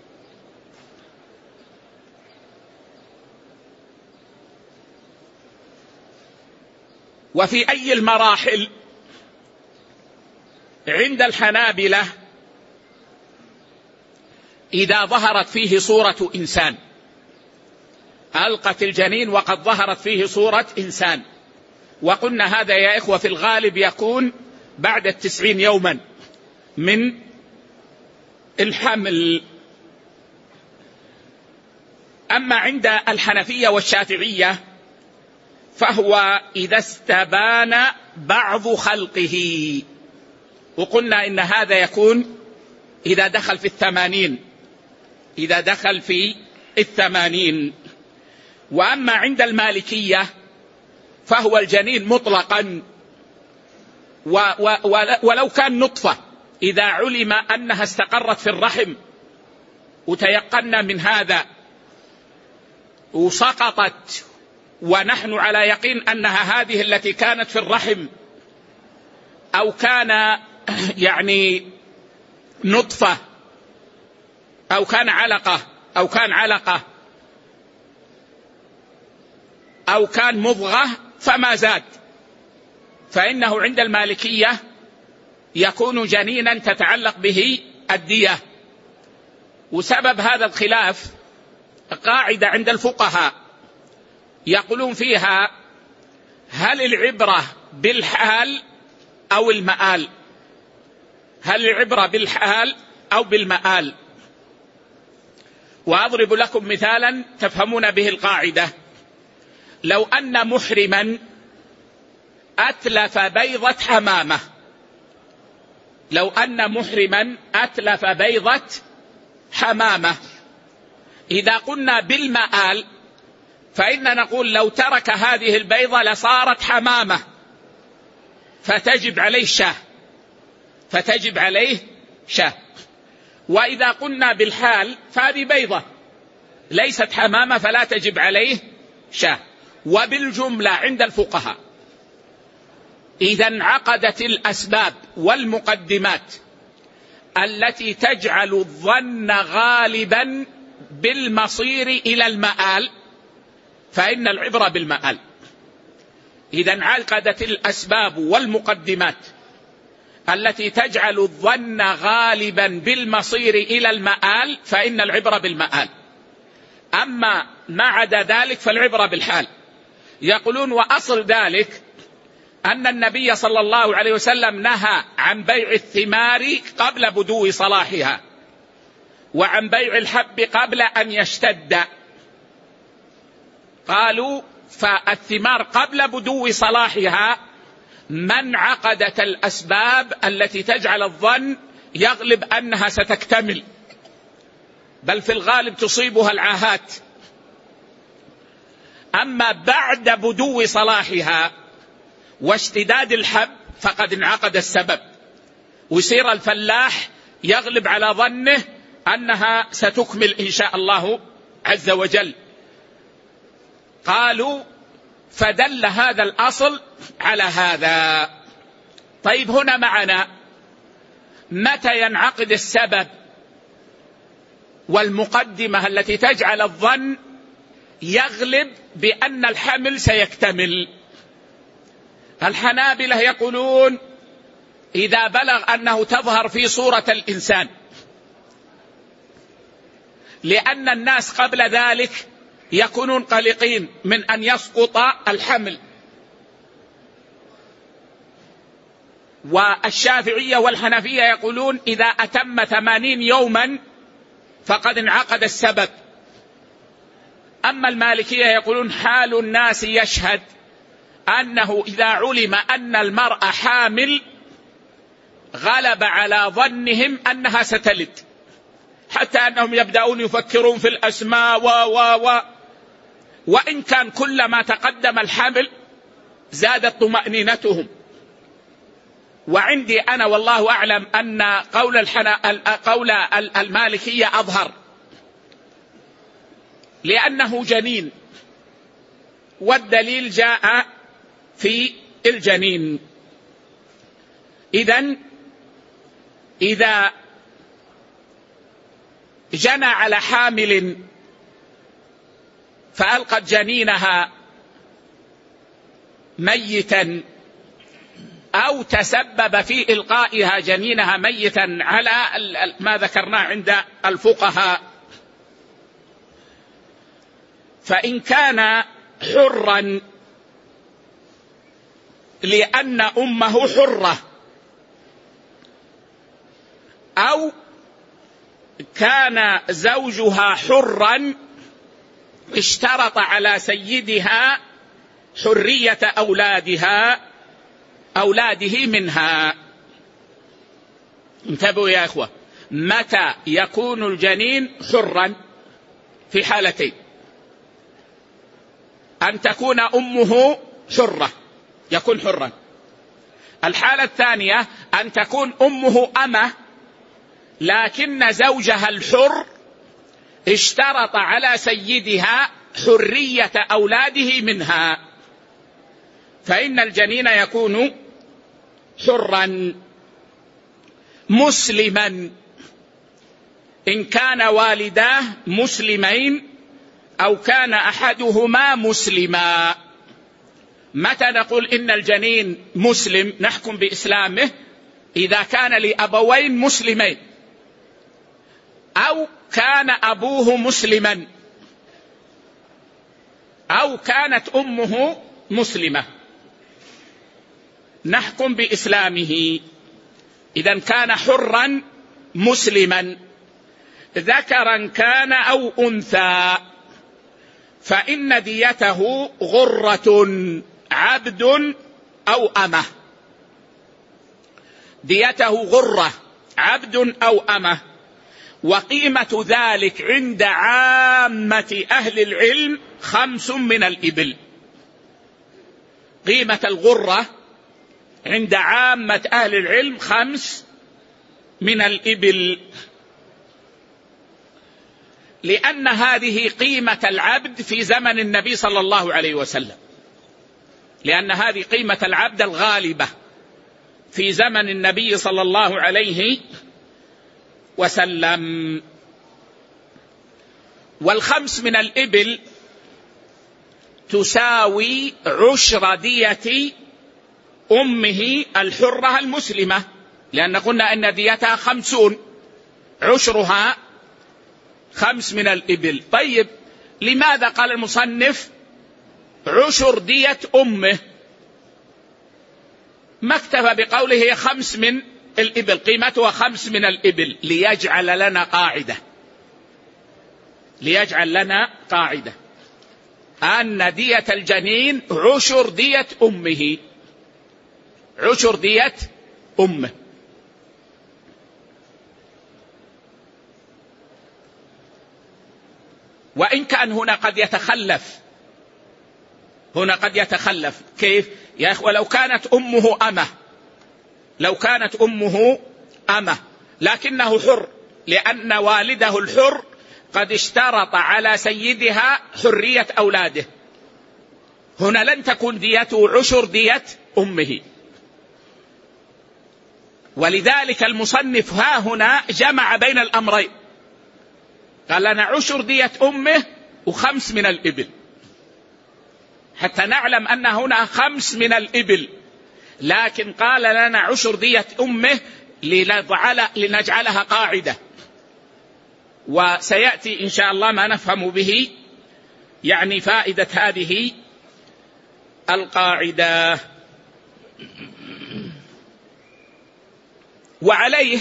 وفي أي المراحل عند الحنابلة إذا ظهرت فيه صورة إنسان، ألقت الجنين وقد ظهرت فيه صورة إنسان، وقلنا هذا يا إخوة في الغالب يكون بعد التسعين يوما، من الحمل. أما عند الحنفية والشافعية فهو إذا استبان بعض خلقه، وقلنا إن هذا يكون إذا دخل في الثمانين إذا دخل في الثمانين. وأما عند المالكية فهو الجنين مطلقا، ولو كان نطفة إذا علم أنها استقرت في الرحم وتيقنا من هذا وسقطت ونحن على يقين أنها هذه التي كانت في الرحم، أو كان يعني نطفة أو كان علقة أو كان علقة أو كان مضغة فما زاد، فإنه عند المالكية يكون جنينا تتعلق به الدية. وسبب هذا الخلاف قاعدة عند الفقهاء يقولون فيها: هل العبرة بالحال أو المآل؟ هل العبرة بالحال أو بالمآل؟ وأضرب لكم مثالا تفهمون به القاعدة. لو أن محرما أتلف بيضة حمامة لو أن محرما أتلف بيضة حمامة إذا قلنا بالمآل فإن نقول لو ترك هذه البيضة لصارت حمامة فتجب عليه شاه فتجب عليه شاه وإذا قلنا بالحال فهذه بيضة ليست حمامة فلا تجب عليه شاه. وبالجملة عند الفقهاء إذا انعقدت الأسباب والمقدمات التي تجعل الظن غالبا بالمصير إلى المآل فإن العبرة بالمآل. إذا انعقدت الأسباب والمقدمات التي تجعل الظن غالبا بالمصير إلى المآل فإن العبرة بالمآل. أما ما عدا ذلك فالعبرة بالحال. يقولون: وأصل ذلك أن النبي صلى الله عليه وسلم نهى عن بيع الثمار قبل بدو صلاحها وعن بيع الحب قبل أن يشتد. قالوا فالثمار قبل بدو صلاحها من عقدت الأسباب التي تجعل الظن يغلب أنها ستكتمل، بل في الغالب تصيبها العاهات. أما بعد بدو صلاحها واشتداد الحب فقد انعقد السبب، ويصير الفلاح يغلب على ظنه أنها ستكمل إن شاء الله عز وجل. قالوا فدل هذا الأصل على هذا. طيب هنا معنا متى ينعقد السبب والمقدمة التي تجعل الظن يغلب بأن الحمل سيكتمل؟ الحنابلة يقولون إذا بلغ أنه تظهر في صورة الإنسان، لأن الناس قبل ذلك يكونون قلقين من أن يسقط الحمل. والشافعية والحنفية يقولون إذا أتم ثمانين يوما فقد انعقد السبب. أما المالكية يقولون حال الناس يشهد أنه إذا علم أن المرأة حامل غلب على ظنهم أنها ستلد، حتى أنهم يبدأون يفكرون في الأسماء و و و وإن كان كلما تقدم الحمل زادت طمأنينتهم. وعندي أنا والله أعلم أن قول, الحنا... قول المالكية أظهر، لأنه جنين، والدليل جاء في الجنين. إذن إذا جنى على حامل فألقت جنينها ميتا أو تسبب في إلقائها جنينها ميتا على ما ذكرناه عند الفقهاء، فإن كان حرا لأن أمه حرة كان زوجها حرا اشترط على سيدها حرية أولادها أولاده منها. انتبهوا يا إخوة، متى يكون الجنين حرا؟ في حالتين: أن تكون أمه حرة، يكون حرا. الحالة الثانية أن تكون أمه أمة، لكن زوجها الحر اشترط على سيدها حرية أولاده منها، فإن الجنين يكون حرا مسلما إن كان والداه مسلمين أو كان أحدهما مسلما. متى نقول إن الجنين مسلم نحكم بإسلامه؟ إذا كان لأبوين مسلمين أو كان أبوه مسلما أو كانت أمه مسلمة نحكم بإسلامه. إذن كان حرا مسلما ذكرا كان أو أنثى، فإن ديته غرة عبد أو أمة، ديته غرة عبد أو أمة. وقيمة ذلك عند عامة أهل العلم خمس من الإبل. قيمة الغرة عند عامة أهل العلم خمس من الإبل، لأن هذه قيمة العبد في زمن النبي صلى الله عليه وسلم، لأن هذه قيمة العبد الغالبة في زمن النبي صلى الله عليه وسلم. والخمس من الإبل تساوي عشر دية أمه الحرة المسلمة، لأن قلنا أن ديتها خمسون، عشرها خمس من الإبل. طيب لماذا قال المصنف عشر دية أمه؟ ما اكتفى بقوله خمس من الإبل، قيمتها خمس من الإبل، ليجعل لنا قاعدة، ليجعل لنا قاعدة أن دية الجنين عشر دية أمه، عشر دية أمه. وإن كان هنا قد يتخلف، هنا قد يتخلف. كيف يا أخوة؟ لو كانت أمه أمة، لو كانت أمه أمة لكنه حر، لأن والده الحر قد اشترط على سيدها حرية أولاده، هنا لن تكون ديته عشر دية أمه. ولذلك المصنف ها هنا جمع بين الأمرين، قال لنا عشر دية أمه وخمس من الإبل، حتى نعلم أن هنا خمس من الإبل، لكن قال لنا عشر دية أمه لنجعلها قاعدة، وسيأتي إن شاء الله ما نفهم به يعني فائدة هذه القاعدة. وعليه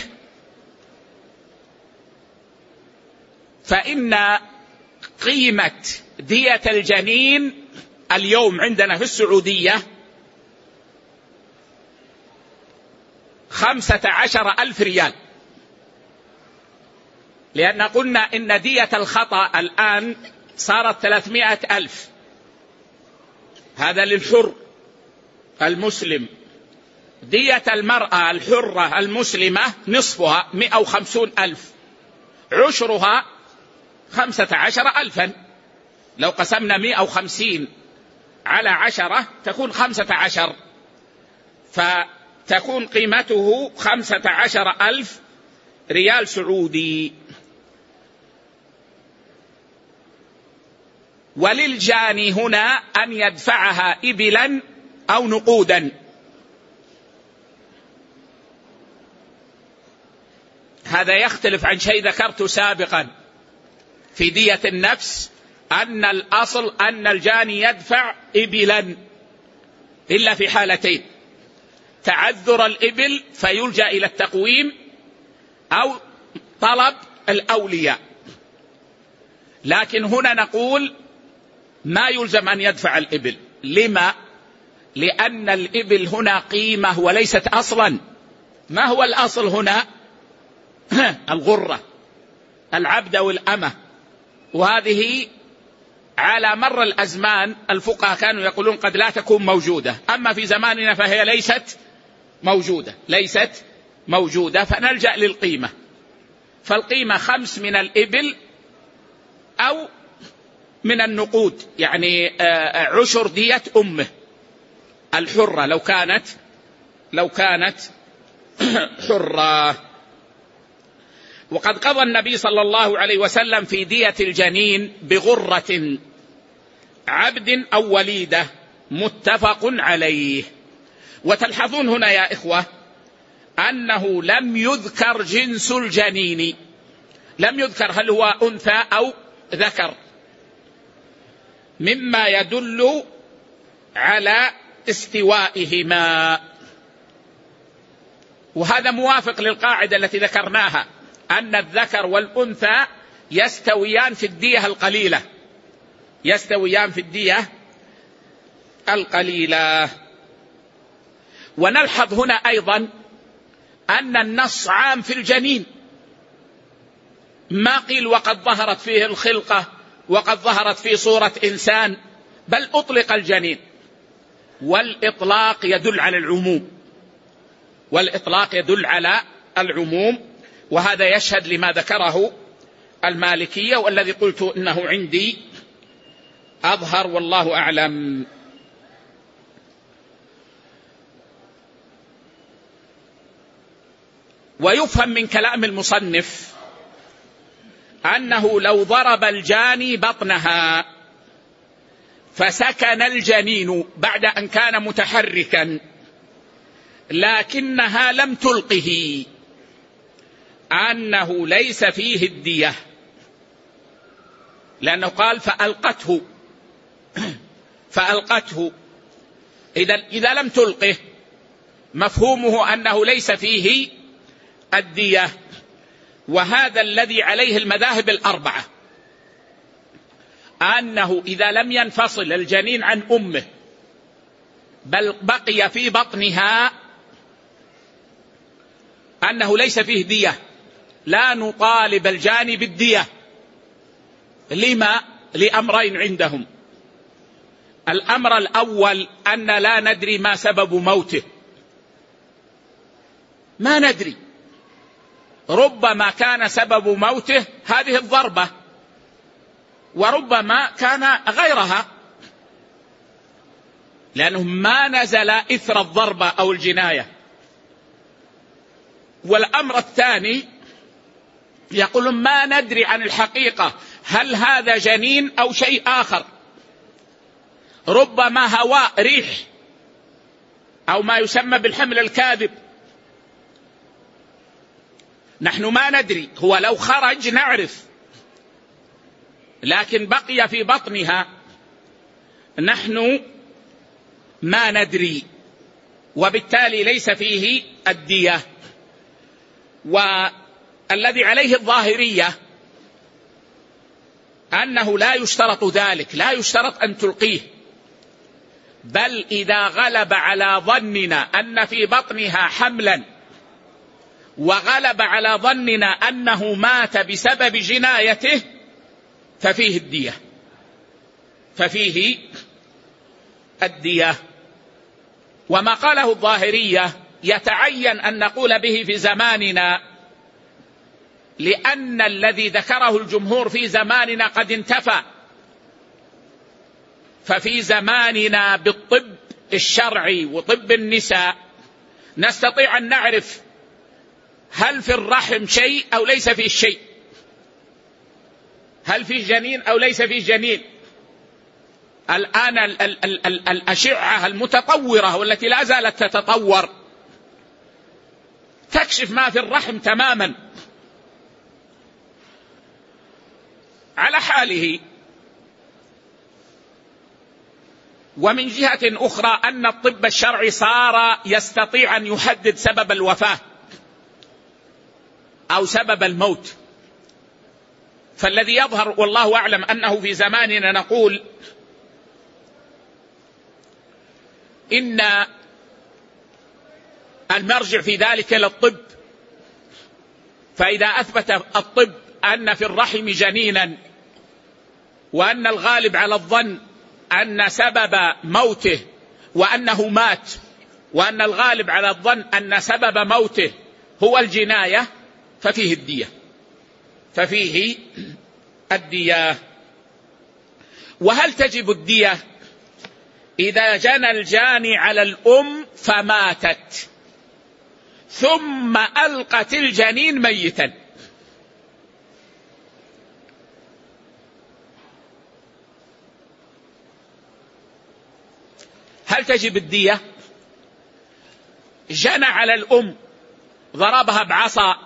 فإن قيمة دية الجنين اليوم عندنا في السعودية خمسة عشر ألف ريال، لأن قلنا إن دية الخطأ الآن صارت ثلاثمائة ألف، هذا للحر المسلم. دية المرأة الحرة المسلمة نصفها مئة وخمسون ألف، عشرها خمسة عشر ألفا، لو قسمنا مئة وخمسين على عشرة تكون خمسة عشر، فتكون قيمته خمسة عشر ألف ريال سعودي. وللجاني هنا أن يدفعها إبلا أو نقودا. هذا يختلف عن شيء ذكرته سابقا في دية النفس، أن الأصل أن الجاني يدفع إبلا إلا في حالتين: تعذر الإبل فيلجأ إلى التقويم، أو طلب الأولياء. لكن هنا نقول ما يلزم أن يدفع الإبل. لما؟ لأن الإبل هنا قيمة وليست أصلا. ما هو الأصل هنا؟ الغرة، العبد والأمة. وهذه على مر الأزمان الفقهاء كانوا يقولون قد لا تكون موجودة، أما في زماننا فهي ليست موجودة ليست موجودة فنلجأ للقيمة. فالقيمة خمس من الإبل أو من النقود، يعني عشر دية أمه الحرة لو كانت لو كانت حرة. وقد قضى النبي صلى الله عليه وسلم في دية الجنين بغرة عبد أو وليدة متفق عليه. وتلحظون هنا يا إخوة أنه لم يذكر جنس الجنين، لم يذكر هل هو أنثى أو ذكر، مما يدل على استوائهما. وهذا موافق للقاعدة التي ذكرناها أن الذكر والأنثى يستويان في الدية القليلة يستويان في الدية القليلة. ونلحظ هنا أيضا أن النص عام في الجنين، ما قيل وقد ظهرت فيه الخلقة وقد ظهرت في صورة إنسان، بل أطلق الجنين. والإطلاق يدل على العموم والإطلاق يدل على العموم وهذا يشهد لما ذكره المالكية، والذي قلت إنه عندي أظهر والله أعلم. ويفهم من كلام المصنف أنه لو ضرب الجاني بطنها فسكن الجنين بعد أن كان متحركا لكنها لم تلقه أنه ليس فيه الدية، لأنه قال فألقته فألقته إذا إذا لم تلقه مفهومه أنه ليس فيه الدية. وهذا الذي عليه المذاهب الأربعة، أنه إذا لم ينفصل الجنين عن أمه بل بقي في بطنها أنه ليس فيه دية، لا نطالب الجاني بالدية. لما؟ لأمرين عندهم. الأمر الأول أن لا ندري ما سبب موته، ما ندري، ربما كان سبب موته هذه الضربة وربما كان غيرها، لأنه ما نزل إثر الضربة أو الجناية. والأمر الثاني يقول ما ندري عن الحقيقة هل هذا جنين أو شيء آخر، ربما هواء ريح أو ما يسمى بالحمل الكاذب، نحن ما ندري. هو لو خرج نعرف، لكن بقي في بطنها نحن ما ندري، وبالتالي ليس فيه الدية. والذي عليه الظاهرية أنه لا يشترط ذلك، لا يشترط أن تلقيه، بل إذا غلب على ظننا أن في بطنها حملا وغلب على ظننا أنه مات بسبب جنايته ففيه الدية ففيه الدية. وما قاله الظاهرية يتعين أن نقول به في زماننا، لأن الذي ذكره الجمهور في زماننا قد انتفى. ففي زماننا بالطب الشرعي وطب النساء نستطيع أن نعرف هل في الرحم شيء أو ليس فيه شيء، هل فيه جنين أو ليس فيه جنين. الآن ال ال ال ال الأشعة المتطورة والتي لا زالت تتطور تكشف ما في الرحم تماما على حاله. ومن جهة أخرى أن الطب الشرعي صار يستطيع أن يحدد سبب الوفاة أو سبب الموت، فالذي يظهر والله أعلم أنه في زماننا نقول إن المرجع في ذلك للطب، فإذا أثبت الطب أن في الرحم جنينا وأن الغالب على الظن أن سبب موته وأنه مات، وأن الغالب على الظن أن سبب موته هو الجناية، ففيه الدية ففيه الدية. وهل تجب الدية إذا جنى الجاني على الأم فماتت ثم ألقت الجنين ميتا؟ هل تجب الدية؟ جنى على الأم، ضربها بعصا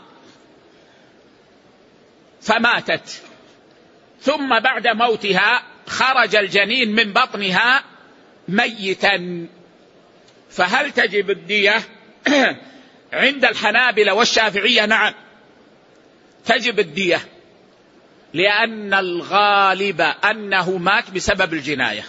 فماتت، ثم بعد موتها خرج الجنين من بطنها ميتا، فهل تجب الدية؟ عند الحنابلة والشافعية نعم تجب الدية، لأن الغالب أنه مات بسبب الجناية،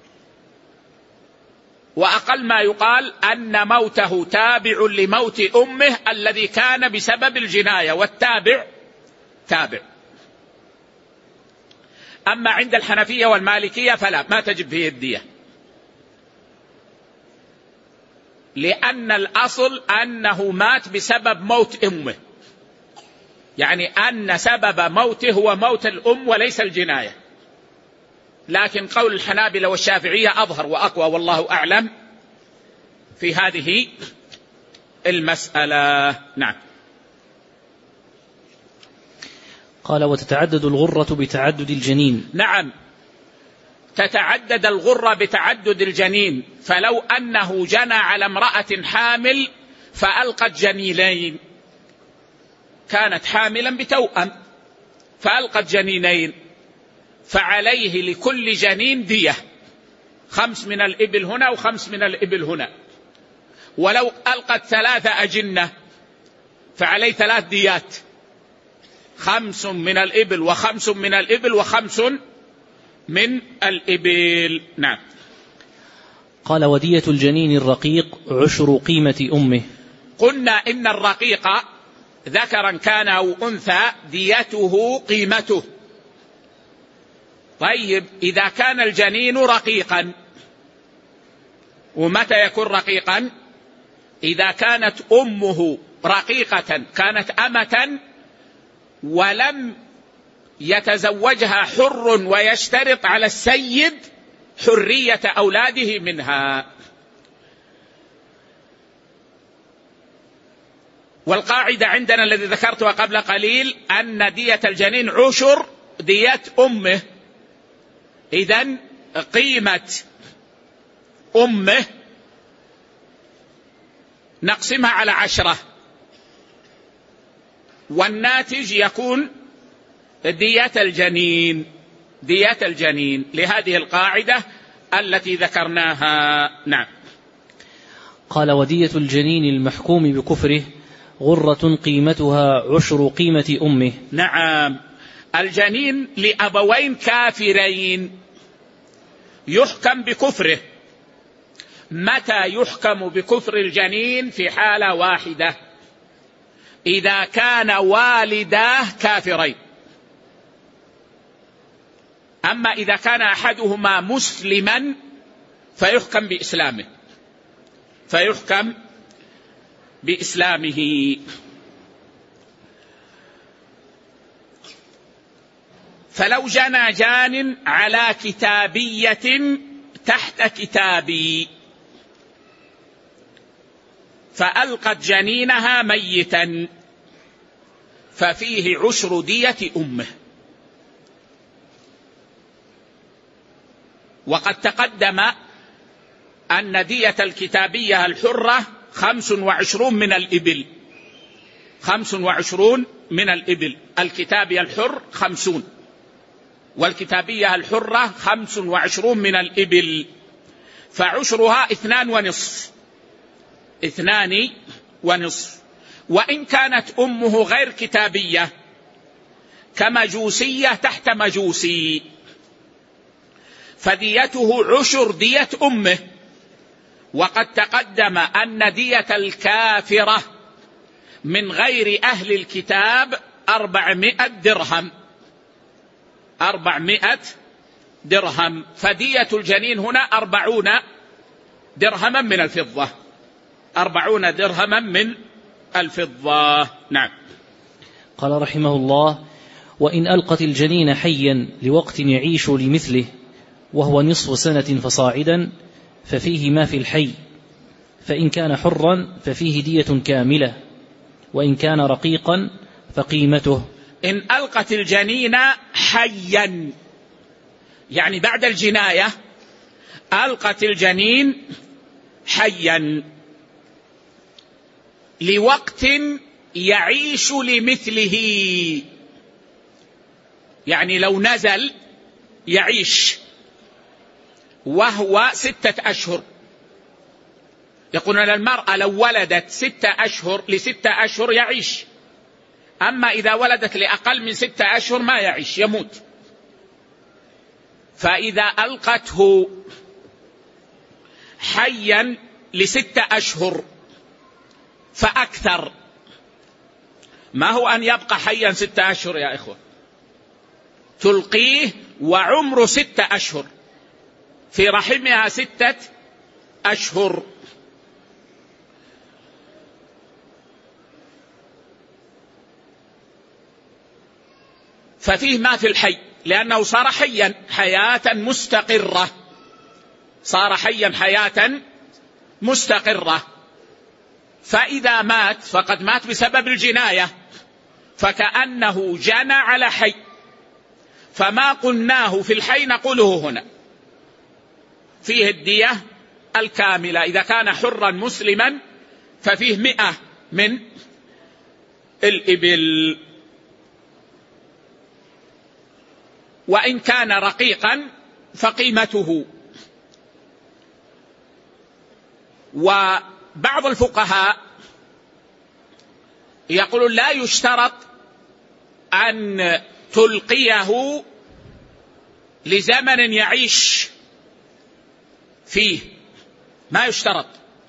وأقل ما يقال أن موته تابع لموت أمه الذي كان بسبب الجناية، والتابع تابع. أما عند الحنفية والمالكية فلا، ما تجب فيه الدية، لأن الأصل أنه مات بسبب موت أمه، يعني أن سبب موته هو موت الأم وليس الجناية. لكن قول الحنابلة والشافعية أظهر وأقوى والله أعلم في هذه المسألة. نعم. قال: وتتعدد الغرة بتعدد الجنين. نعم، تتعدد الغرة بتعدد الجنين، فلو أنه جنى على امرأة حامل فألقت جنينين، كانت حاملا بتوأم فألقت جنينين، فعليه لكل جنين دية، خمس من الإبل هنا وخمس من الإبل هنا. ولو ألقت ثلاثة أجنة فعليه ثلاث ديات، خمس من الإبل وخمس من الإبل وخمس من الإبل. نعم. قال: ودية الجنين الرقيق عشر قيمة أمه. قلنا إن الرقيق ذكرا كان أو أنثى ديته قيمته. طيب، إذا كان الجنين رقيقا، ومتى يكون رقيقا؟ إذا كانت أمه رقيقة، كانت أمة ولم يتزوجها حر ويشترط على السيد حرية أولاده منها. والقاعدة عندنا الذي ذكرتها قبل قليل أن دية الجنين عشر دية أمه، إذن قيمة أمه نقسمها على عشرة، والناتج يكون دية الجنين دية الجنين لهذه القاعدة التي ذكرناها. نعم. قال: ودية الجنين المحكوم بكفره غرة قيمتها عشر قيمة أمه. نعم، الجنين لأبوين كافرين يحكم بكفره. متى يحكم بكفر الجنين؟ في حالة واحدة، إذا كان والداه كافرين. أما إذا كان أحدهما مسلما فيحكم بإسلامه فيحكم بإسلامه. فلو جنى جان على كتابية تحت كتابي فألقت جنينها ميتا ففيه عشر دية أمه. وقد تقدم أن دية الكتابية الحرة خمس وعشرون من الإبل خمس وعشرون من الإبل الكتابية الحر خمسون، والكتابية الحرة خمس وعشرون من الإبل، فعشرها اثنان ونصف اثنان ونصف. وإن كانت أمه غير كتابية كمجوسية تحت مجوسي، فديته عشر دية أمه. وقد تقدم أن دية الكافرة من غير أهل الكتاب أربعمائة درهم، أربعمائة درهم، فدية الجنين هنا أربعون درهما من الفضة، أربعون درهما من الفضة. نعم. قال رحمه الله: وإن ألقت الجنين حيا لوقت يعيش لمثله وهو نصف سنة فصاعدا ففيه ما في الحي، فإن كان حرا ففيه دية كاملة، وإن كان رقيقا فقيمته. إن ألقت الجنين حيا يعني بعد الجناية، ألقت الجنين حيا لوقت يعيش لمثله، يعني لو نزل يعيش وهو ستة أشهر. يقولون المرأة لو ولدت ستة أشهر لستة أشهر يعيش، أما إذا ولدت لأقل من ستة أشهر ما يعيش، يموت. فإذا ألقته حيا لستة أشهر فأكثر، ما هو أن يبقى حيا ستة أشهر يا إخوة، تلقيه وعمره ستة أشهر، في رحمها ستة أشهر. ففيه ما في الحي، لأنه صار حيا حياة مستقرة، صار حيا حياة مستقرة. فإذا مات فقد مات بسبب الجناية، فكأنه جنى على حي، فما قلناه في الحي نقوله هنا. فيه الدية الكاملة، إذا كان حرا مسلما ففيه مئة من الإبل، وإن كان رقيقا فقيمته. وبعض الفقهاء يقولون لا يشترط أن تلقيه لزمن يعيش فيه، ما يشترط،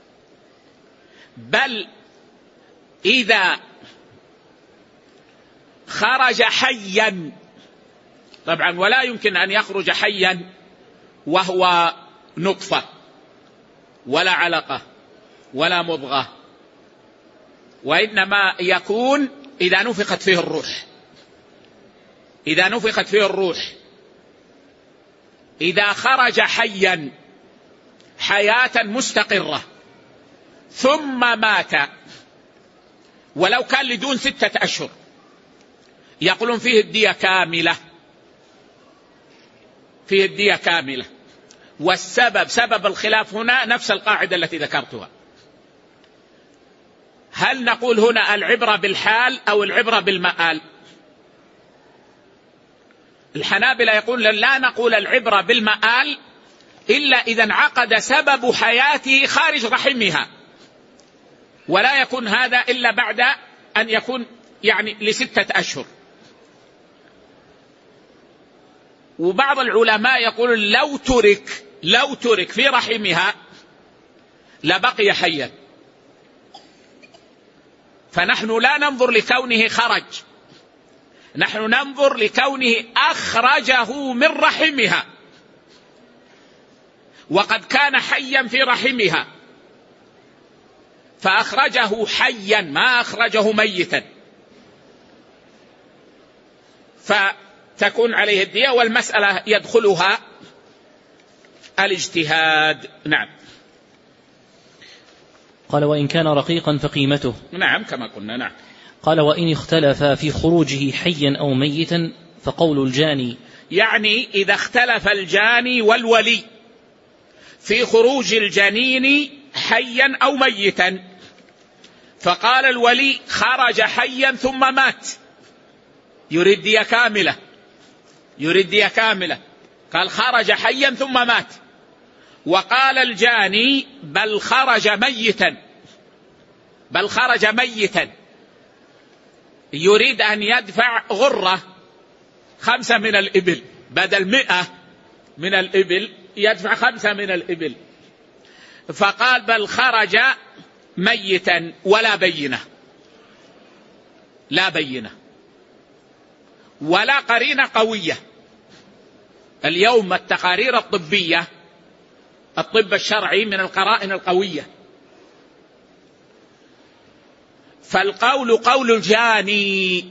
بل إذا خرج حيا، طبعا ولا يمكن أن يخرج حيا وهو نطفة ولا علقة ولا مضغة، وإنما يكون إذا نفخت فيه الروح، إذا نفخت فيه الروح. إذا خرج حيا حياة مستقرة ثم مات ولو كان لدون ستة أشهر، يقولون فيه الدية كاملة، فيه الدية كاملة. والسبب سبب الخلاف هنا نفس القاعدة التي ذكرتها، هل نقول هنا العبرة بالحال أو العبرة بالمآل؟ الحنابلة يقول لا نقول العبرة بالمآل إلا إذا انعقد سبب حياته خارج رحمها، ولا يكون هذا إلا بعد أن يكون يعني لستة أشهر. وبعض العلماء يقول لو ترك لو ترك في رحمها لبقي حيا، فنحن لا ننظر لكونه خرج، نحن ننظر لكونه أخرجه من رحمها، وقد كان حيا في رحمها فأخرجه حيا ما أخرجه ميتا، فتكون عليه الدية، والمسألة يدخلها الاجتهاد. نعم. قال وإن كان رقيقا فقيمته. نعم كما قلنا. نعم. قال وإن اختلف في خروجه حيا أو ميتا فقول الجاني، يعني إذا اختلف الجاني والولي في خروج الجنين حيا أو ميتا، فقال الولي خرج حيا ثم مات، يريد دية كاملة، يريد دية كاملة، قال خرج حيا ثم مات. وقال الجاني بل خرج ميتا، بل خرج ميتا، يريد أن يدفع غرة خمسة من الإبل، بدل مئة من الإبل يدفع خمسة من الإبل. فقال بل خرج ميتا ولا بينة، لا بينة ولا قرينة قوية. اليوم التقارير الطبية، الطب الشرعي من القرائن القوية، فالقول قول الجاني،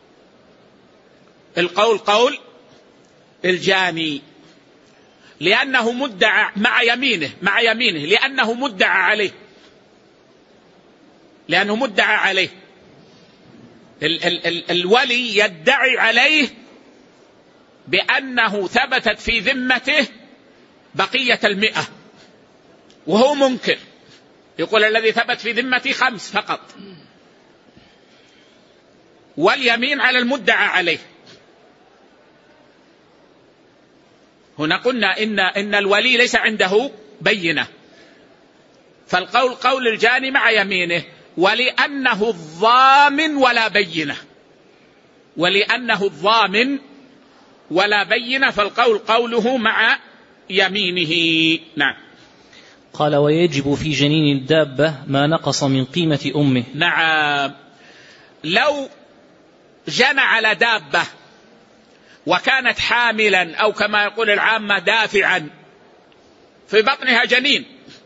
القول قول الجاني، لأنه مدعى مع يمينه مع يمينه لأنه مدعى عليه لأنه مدعى عليه ال ال ال الولي يدعي عليه بأنه ثبتت في ذمته بقية المئة وهو منكر، يقول الذي ثبت في ذمتي خمس فقط، واليمين على المدعى عليه. هنا قلنا إن, إن الولي ليس عنده بينة، فالقول قول الجاني مع يمينه، ولأنه الضامن ولا بينة ولأنه الضامن ولا بينة فالقول قوله مع يمينه. نعم. قال ويجب في جنين الدابة ما نقص من قيمة أمه. نعم، لو جنى على دابة وكانت حاملا أو كما يقول العامة دافعا، في بطنها جنين،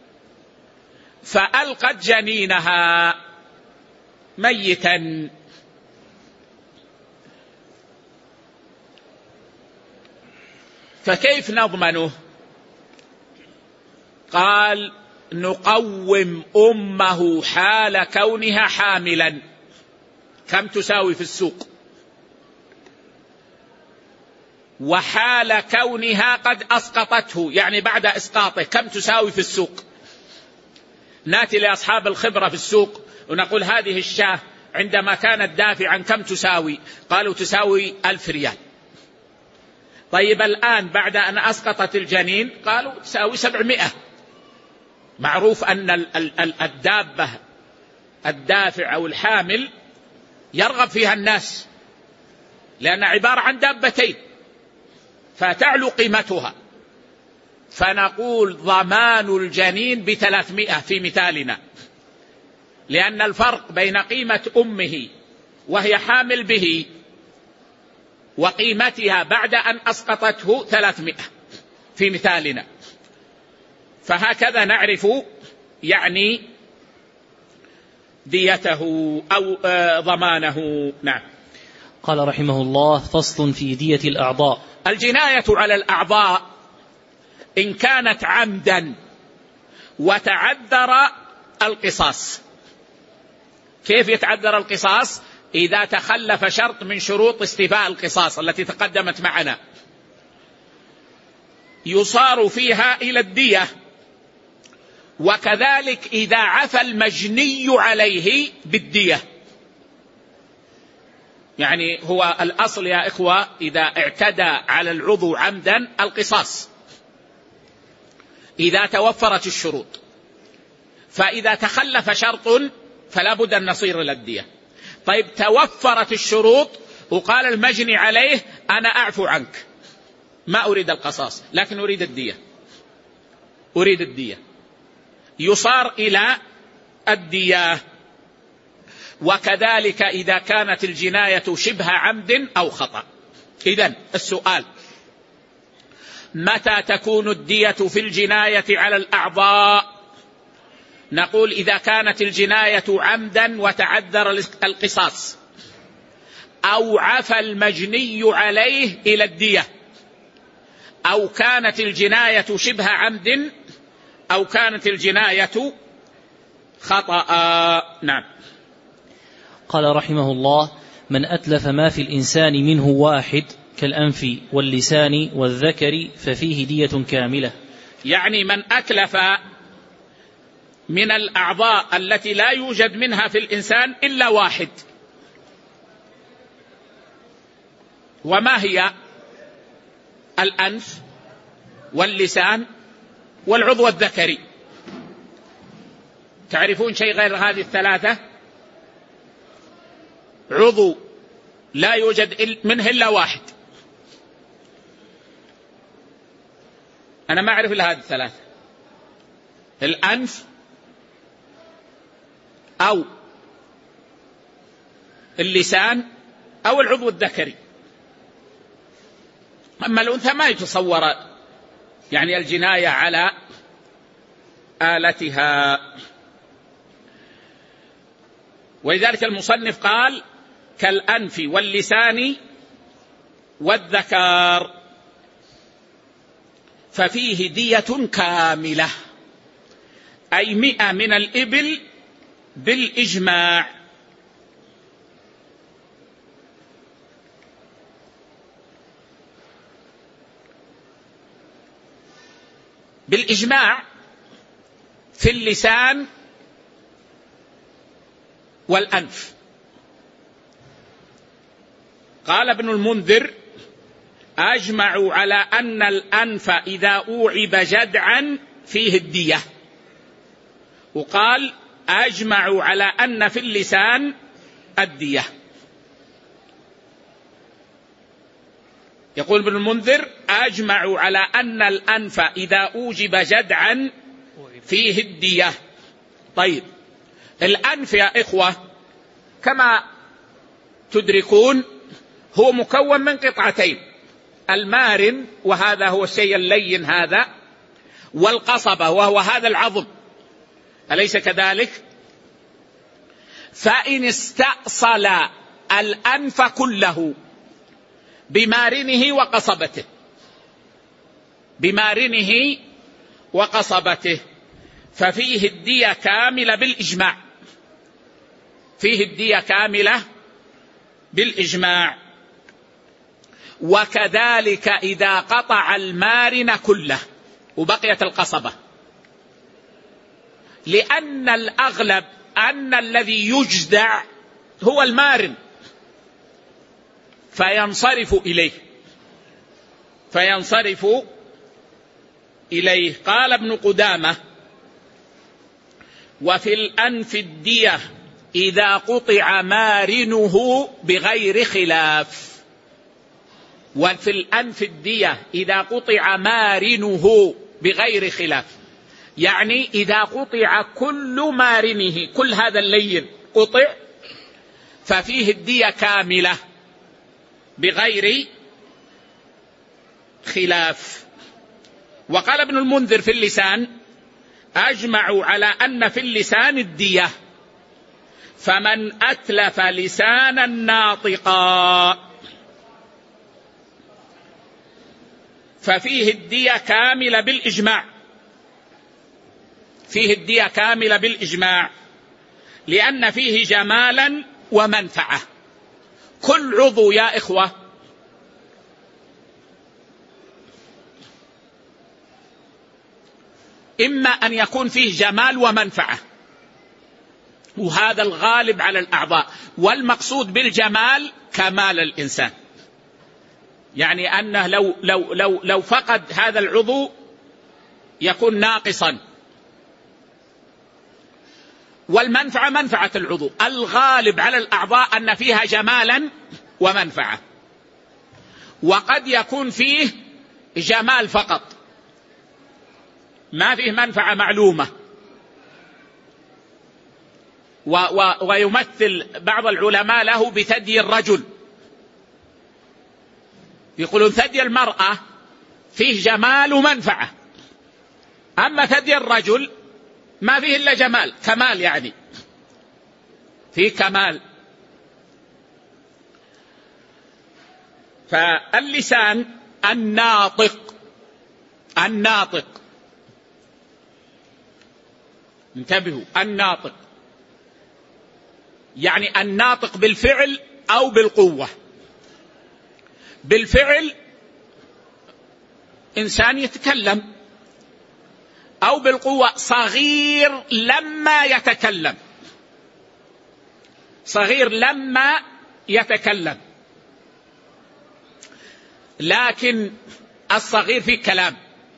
فألقت جنينها ميتا، فكيف نضمنه؟ قال نقوم أمه حال كونها حاملا، كم تساوي في السوق، وحال كونها قد أسقطته، يعني بعد إسقاطه كم تساوي في السوق. ناتي لأصحاب الخبرة في السوق ونقول هذه الشاة عندما كانت دافعا كم تساوي؟ قالوا تساوي ألف ريال. طيب الآن بعد أن أسقطت الجنين قالوا تساوي سبعمائة. معروف أن الدابة الدافع أو الحامل يرغب فيها الناس، لأن عبارة عن دابتين فتعلو قيمتها، فنقول ضمان الجنين بثلاثمائة في مثالنا، لأن الفرق بين قيمة أمه وهي حامل به وقيمتها بعد أن أسقطته ثلاثمائة في مثالنا، فهكذا نعرف يعني ديته أو ضمانه. نعم. قال رحمه الله فصل في دية الأعضاء. الجناية على الأعضاء إن كانت عمدا وتعذر القصاص. كيف يتعذر القصاص؟ إذا تخلف شرط من شروط استيفاء القصاص التي تقدمت معنا، يصار فيها إلى الدية. وكذلك إذا عفى المجني عليه بالدية، يعني هو الأصل يا إخوة إذا اعتدى على العضو عمدا القصاص إذا توفرت الشروط، فإذا تخلف شرط فلا بد أن نصير إلى الدية. طيب توفرت الشروط وقال المجني عليه أنا أعفو عنك، ما أريد القصاص لكن أريد الدية، أريد الدية، يصار إلى الدية. وكذلك إذا كانت الجناية شبه عمد أو خطأ. إذن السؤال متى تكون الدية في الجناية على الأعضاء؟ نقول إذا كانت الجناية عمدا وتعذر القصاص، أو عفى المجني عليه إلى الدية، أو كانت الجناية شبه عمد، أو كانت الجناية خطأ. نعم. قال رحمه الله من أتلف ما في الإنسان منه واحد كالأنف واللسان والذكر ففيه دية كاملة. يعني من أتلف من الأعضاء التي لا يوجد منها في الإنسان إلا واحد، وما هي؟ الأنف واللسان والعضو الذكري. تعرفون شيء غير هذه الثلاثة؟ عضو لا يوجد منه إلا واحد أنا ما أعرف إلا هذه الثلاثة: الأنف أو اللسان أو العضو الذكري. أما الأنثى ما يتصور يعني الجناية على آلتها. ولذلك المصنف قال: كالأنف واللسان والذكر، ففيه دية كاملة، أي مئة من الإبل بالإجماع. بالإجماع في اللسان والأنف. قال ابن المنذر: أجمعوا على أن الأنف إذا أوعب جدعا فيه الدية. وقال: أجمعوا على أن في اللسان الدية. يقول ابن المنذر: أجمعوا على أن الأنف إذا أوجب جدعا فيه الدية. طيب، الأنف يا إخوة كما تدركون هو مكون من قطعتين: المارن، وهذا هو الشيء اللين هذا، والقصبة، وهو هذا العظم، أليس كذلك؟ فإن استأصل الأنف كله بمارنه وقصبته بمارنه وقصبته ففيه الدية كاملة بالإجماع فيه الدية كاملة بالإجماع. وكذلك إذا قطع المارن كله وبقيت القصبة، لأن الأغلب أن الذي يجدع هو المارن فينصرف إليه فينصرف إليه قال ابن قدامة: وفي الأنف الدية إذا قطع مارنه بغير خلاف. وفي الأنف الدية إذا قطع مارنه بغير خلاف، يعني إذا قطع كل مارنه، كل هذا اللين قطع، ففيه الدية كاملة بغير خلاف. وقال ابن المنذر في اللسان: أجمعوا على أن في اللسان الدية، فمن أتلف لسانا ناطقا ففيه الدية كاملة بالإجماع فيه الدية كاملة بالإجماع لأن فيه جمالا ومنفعة. كل عضو يا إخوة إما أن يكون فيه جمال ومنفعة، وهذا الغالب على الأعضاء، والمقصود بالجمال كمال الإنسان، يعني أنه لو, لو, لو, لو فقد هذا العضو يكون ناقصا. والمنفعة منفعة العضو، الغالب على الأعضاء أن فيها جمالا ومنفعة، وقد يكون فيه جمال فقط ما فيه منفعة معلومة. و و ويمثل بعض العلماء له بثدي الرجل، يقولون ثدي المرأة فيه جمال ومنفعة، أما ثدي الرجل ما فيه إلا جمال، كمال، يعني فيه كمال. فاللسان الناطق الناطق انتبهوا، الناطق يعني الناطق بالفعل أو بالقوة. بالفعل إنسان يتكلم، أو بالقوة صغير لما يتكلم صغير لما يتكلم لكن الصغير في كلام.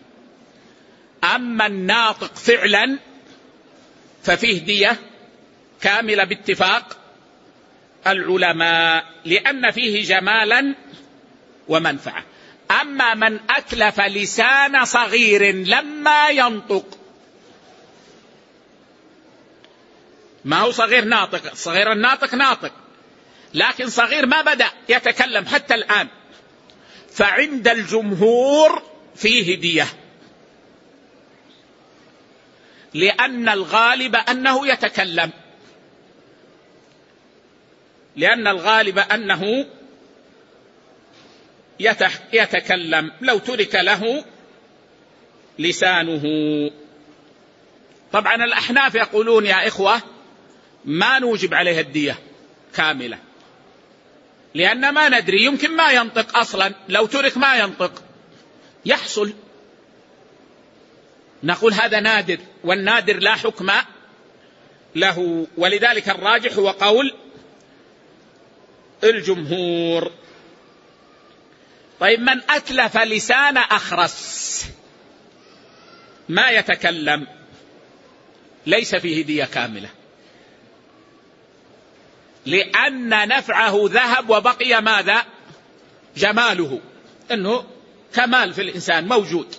أما الناطق فعلا ففيه دية كاملة باتفاق العلماء، لأن فيه جمالا ومنفعة. أما من أتلف لسان صغير لما ينطق، ما هو صغير ناطق، صغير الناطق ناطق، لكن صغير ما بدأ يتكلم حتى الآن، فعند الجمهور فيه دية، لأن الغالب أنه يتكلم، لأن الغالب أنه يتكلم لو ترك له لسانه. طبعا الأحناف يقولون يا إخوة ما نوجب عليه الدية كاملة، لأن ما ندري، يمكن ما ينطق أصلا، لو ترك ما ينطق يحصل، نقول هذا نادر، والنادر لا حكم له، ولذلك الراجح هو قول الجمهور. طيب من أتلف لسان أخرس ما يتكلم ليس فيه دية كاملة، لأن نفعه ذهب وبقي ماذا؟ جماله، أنه كمال في الإنسان موجود.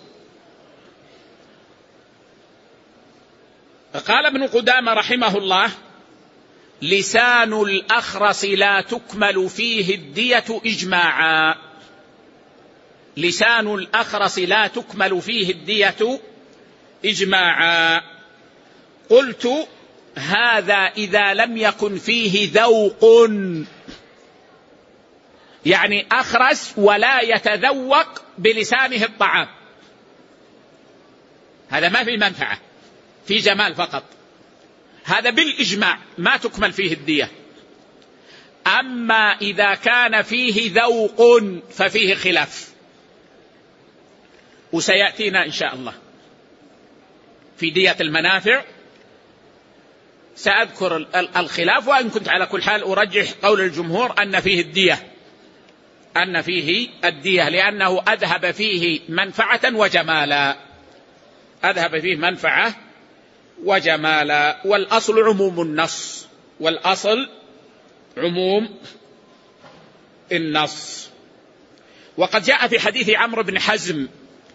قال ابن قدامة رحمه الله: لسان الأخرس لا تكمل فيه الدية إجماعا. لسان الأخرس لا تكمل فيه الدية إجماعا. قلت: هذا إذا لم يكن فيه ذوق، يعني أخرس ولا يتذوق بلسانه الطعام، هذا ما في منفعة، في جمال فقط، هذا بالإجماع ما تكمل فيه الدية. أما إذا كان فيه ذوق ففيه خلاف، وسيأتينا إن شاء الله في دية المنافع سأذكر الخلاف، وإن كنت على كل حال أرجح قول الجمهور أن فيه الدية، أن فيه الدية، لأنه أذهب فيه منفعة وجمالا، أذهب فيه منفعة وجمالا. والأصل عموم النص، والأصل عموم النص. وقد جاء في حديث عمرو بن حزم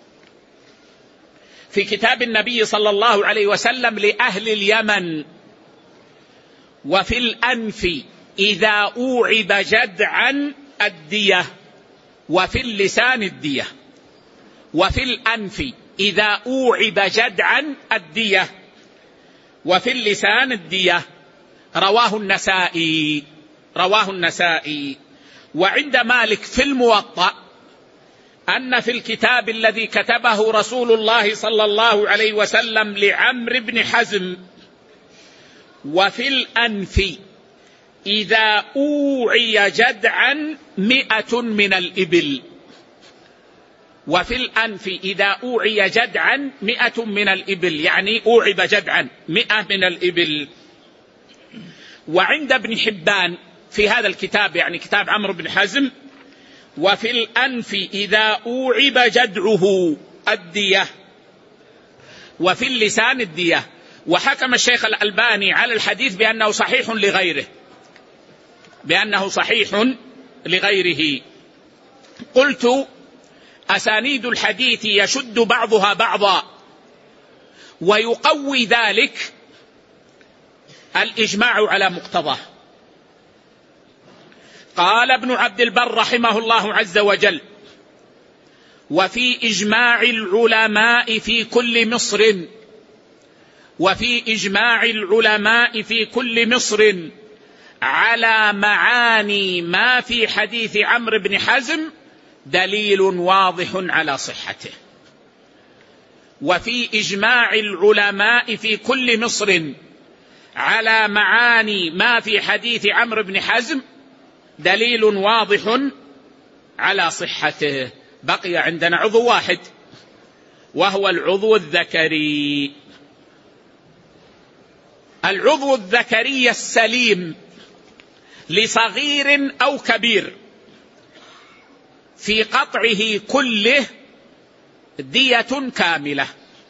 في كتاب النبي صلى الله عليه وسلم لأهل اليمن: وفي الأنف إذا أوعب جدعا الدية، وفي اللسان الدية. وفي الأنف إذا أوعب جدعا الدية، وفي اللسان الدية. رواه النسائي، رواه النسائي. وعند مالك في الموطأ أن في الكتاب الذي كتبه رسول الله صلى الله عليه وسلم لعمرو بن حزم: وفي الأنف إذا أوعي جدعا مئة من الإبل. وفي الأنف إذا أوعي جدعا مئة من الإبل، يعني أوعب جدعا مئة من الإبل. وعند ابن حبان في هذا الكتاب، يعني كتاب عمرو بن حزم: وفي الأنف إذا أوعب جدعه الدية، وفي اللسان الدية. وحكم الشيخ الألباني على الحديث بأنه صحيح لغيره، بأنه صحيح لغيره. قلت: أسانيد الحديث يشد بعضها بعضا، ويقوي ذلك الإجماع على مقتضاه. قال ابن عبد البر رحمه الله عز وجل: وفي إجماع العلماء في كل مصر، وفي إجماع العلماء في كل مصر على معاني ما في حديث عمرو بن حزم دليل واضح على صحته. وفي إجماع العلماء في كل مصر على معاني ما في حديث عمرو بن حزم دليل واضح على صحته. بقي عندنا عضو واحد وهو العضو الذكري. العضو الذكري السليم لصغير أو كبير في قطعه كله دية كاملة.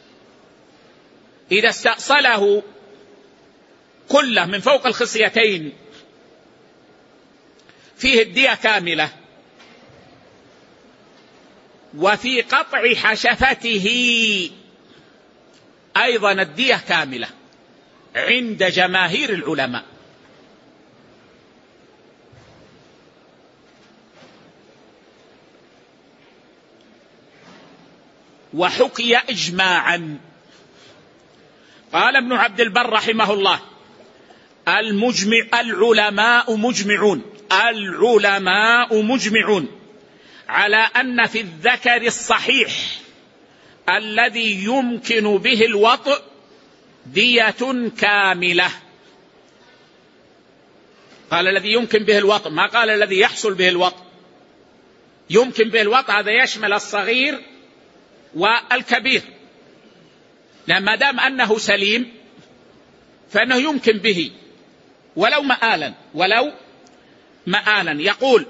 إذا استأصله كله من فوق الخصيتين فيه الدية كاملة. وفي قطع حشفته أيضا الدية كاملة عند جماهير العلماء. وحكي إجماعا. قال ابن عبد البر رحمه الله: المجمع العلماء مجمعون العلماء مجمعون على أن في الذكر الصحيح الذي يمكن به الوطء دية كاملة. قال الذي يمكن به الوطء، ما قال الذي يحصل به الوطء. يمكن به الوطء هذا يشمل الصغير والكبير، لما دام أنه سليم فإنه يمكن به ولو مآلا ولو مآلا. يقول: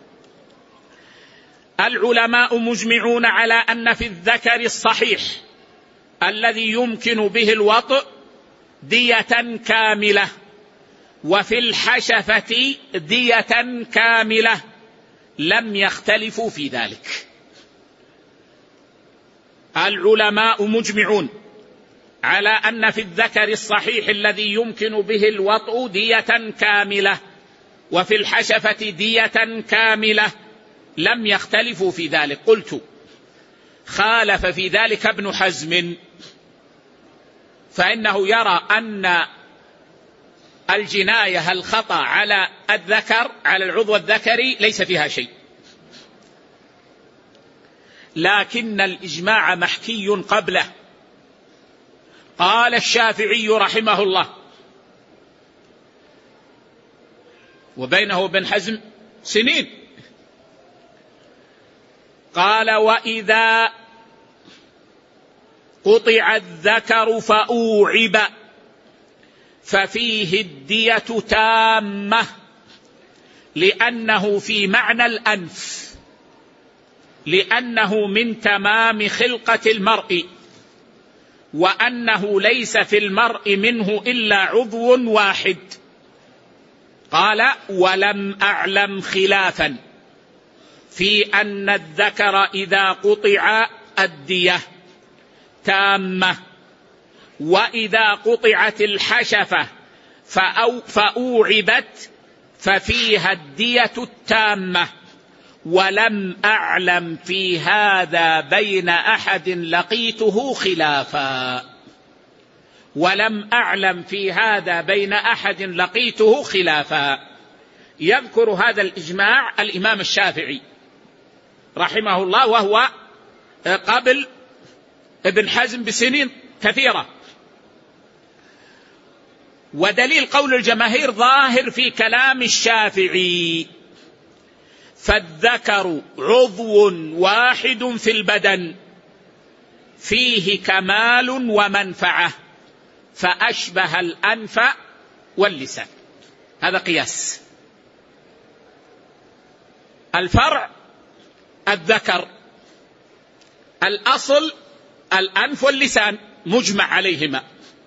العلماء مجمعون على أن في الذكر الصحيح الذي يمكن به الوطء دية كاملة، وفي الحشفة دية كاملة، لم يختلفوا في ذلك. العلماء مجمعون على أن في الذكر الصحيح الذي يمكن به الوطء دية كاملة، وفي الحشفة دية كاملة، لم يختلفوا في ذلك. قلت: خالف في ذلك ابن حزم، فإنه يرى أن الجناية الخطأ على الذكر على العضو الذكري ليس فيها شيء، لكن الإجماع محكي قبله. قال الشافعي رحمه الله، وبينه وبين حزم سنين، قال: وإذا قطع الذكر فأوعب ففيه الدية تامة، لأنه في معنى الأنف، لأنه من تمام خلقة المرء، وأنه ليس في المرء منه إلا عضو واحد. قال: ولم أعلم خلافا في أن الذكر إذا قطع الدية تامة، وإذا قطعت الحشفة فأوعبت ففيها الدية التامة، ولم أعلم في هذا بين أحد لقيته خلافا. ولم أعلم في هذا بين أحد لقيته خلافا. يذكر هذا الإجماع الإمام الشافعي رحمه الله، وهو قبل ابن حزم بسنين كثيرة. ودليل قول الجماهير ظاهر في كلام الشافعي: فالذكر عضو واحد في البدن فيه كمال ومنفعة، فأشبه الأنف واللسان. هذا قياس. الفرع الذكر، الأصل الأنف واللسان مجمع عليهما.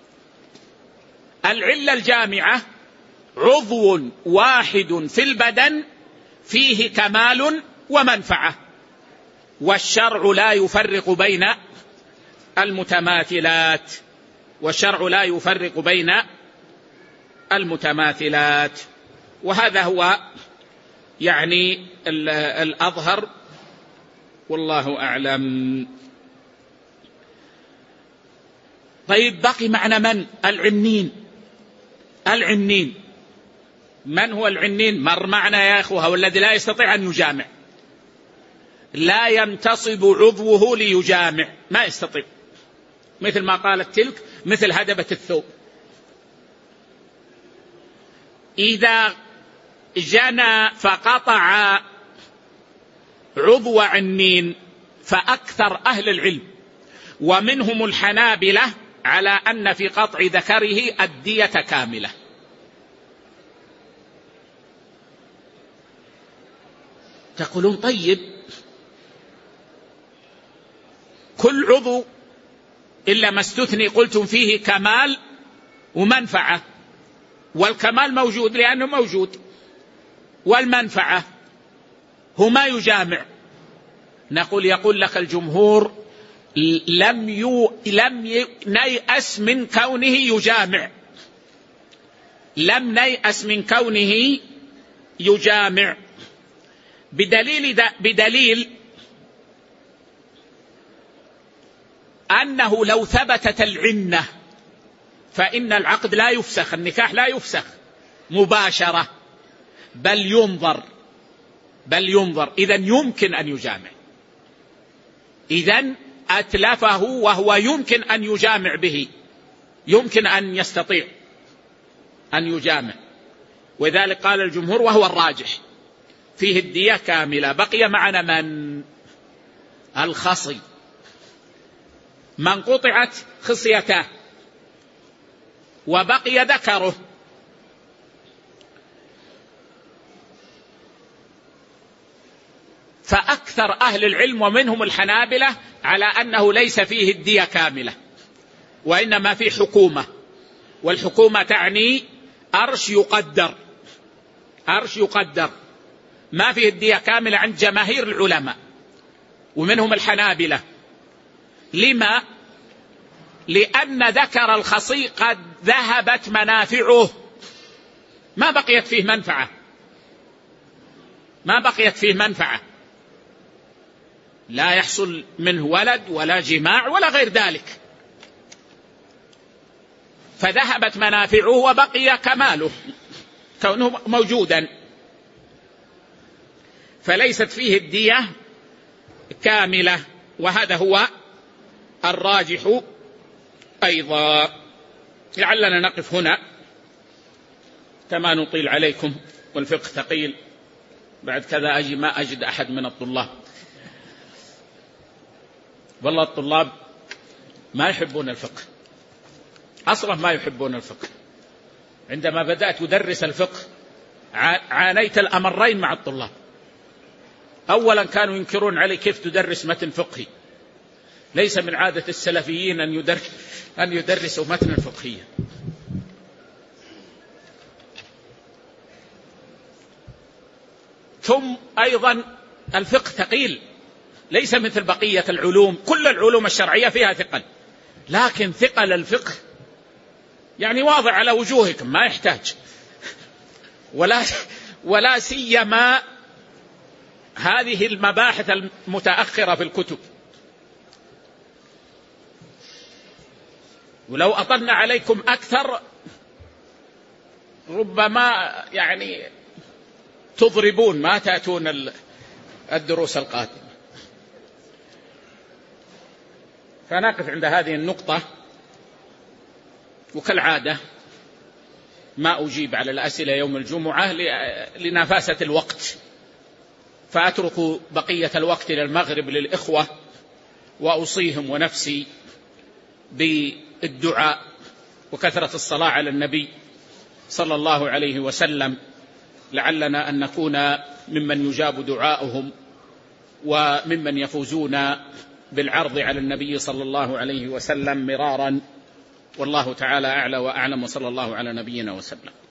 العلة الجامعة عضو واحد في البدن فيه كمال ومنفعة، والشرع لا يفرق بين المتماثلات والشرع لا يفرق بين المتماثلات وهذا هو يعني الأظهر، والله أعلم. طيب، بقي معنا من؟ العنين. العنين من هو العنين؟ مر معنا يا أخوها، والذي لا يستطيع أن يجامع، لا ينتصب عضوه ليجامع، ما يستطيع، مثل ما قالت تلك، مثل هدبة الثوب. إذا جنى فقطع عضو عنين فأكثر أهل العلم ومنهم الحنابلة على أن في قطع ذكره الدية كاملة. تقولون طيب، كل عضو إلا ما استثني قلتم فيه كمال ومنفعة، والكمال موجود لأنه موجود، والمنفعة هو ما يجامع. نقول يقول لك الجمهور لم يو لم نيأس من كونه يجامع، لم نيأس من كونه يجامع بدليل بدليل أنه لو ثبتت العنة فإن العقد لا يفسخ، النكاح لا يفسخ مباشرة، بل ينظر بل ينظر إذن يمكن أن يجامع، إذن أتلفه وهو يمكن أن يجامع به، يمكن أن يستطيع أن يجامع، وذلك قال الجمهور وهو الراجح فيه الدية كاملة. بقي معنا من الخصي، من قطعت خصيته وبقي ذكره، فأكثر أهل العلم ومنهم الحنابلة على أنه ليس فيه الدية كاملة، وإنما فيه حكومة، والحكومة تعني أرش يقدر، أرش يقدر، ما فيه الدية كاملة عند جماهير العلماء ومنهم الحنابلة. لما؟ لأن ذكر الخصي قد ذهبت منافعه، ما بقيت فيه منفعة، ما بقيت فيه منفعة، لا يحصل منه ولد ولا جماع ولا غير ذلك، فذهبت منافعه وبقي كماله كونه موجودا، فليست فيه الدية كاملة، وهذا هو الراجح أيضا. لعلنا نقف هنا كما نطيل عليكم، والفقه ثقيل، بعد كذا أجي ما أجد أحد من الطلاب، والله الطلاب ما يحبون الفقه أصلا، ما يحبون الفقه. عندما بدأت أدرس الفقه عانيت الأمرين مع الطلاب، أولا كانوا ينكرون علي كيف تدرس متن فقهي، ليس من عادة السلفيين أن يدرس أن يدرسوا متنا فقهيا، ثم أيضا الفقه ثقيل، ليس مثل بقية العلوم، كل العلوم الشرعية فيها ثقل، لكن ثقل الفقه يعني واضح على وجوهكم، ما يحتاج، ولا ولا سيما هذه المباحث المتأخرة في الكتب. ولو أطلنا عليكم أكثر ربما يعني تضربون، ما تأتون الدروس القادمة. فنقف عند هذه النقطة، وكالعادة ما أجيب على الأسئلة يوم الجمعة لنفاسة الوقت، فأترك بقية الوقت إلى المغرب للإخوة، وأوصيهم ونفسي بالدعاء وكثرة الصلاة على النبي صلى الله عليه وسلم، لعلنا أن نكون ممن يجاب دعاؤهم وممن يفوزون بالعرض على النبي صلى الله عليه وسلم مرارا، والله تعالى أعلى وأعلم، وصلى الله على نبينا وسلم.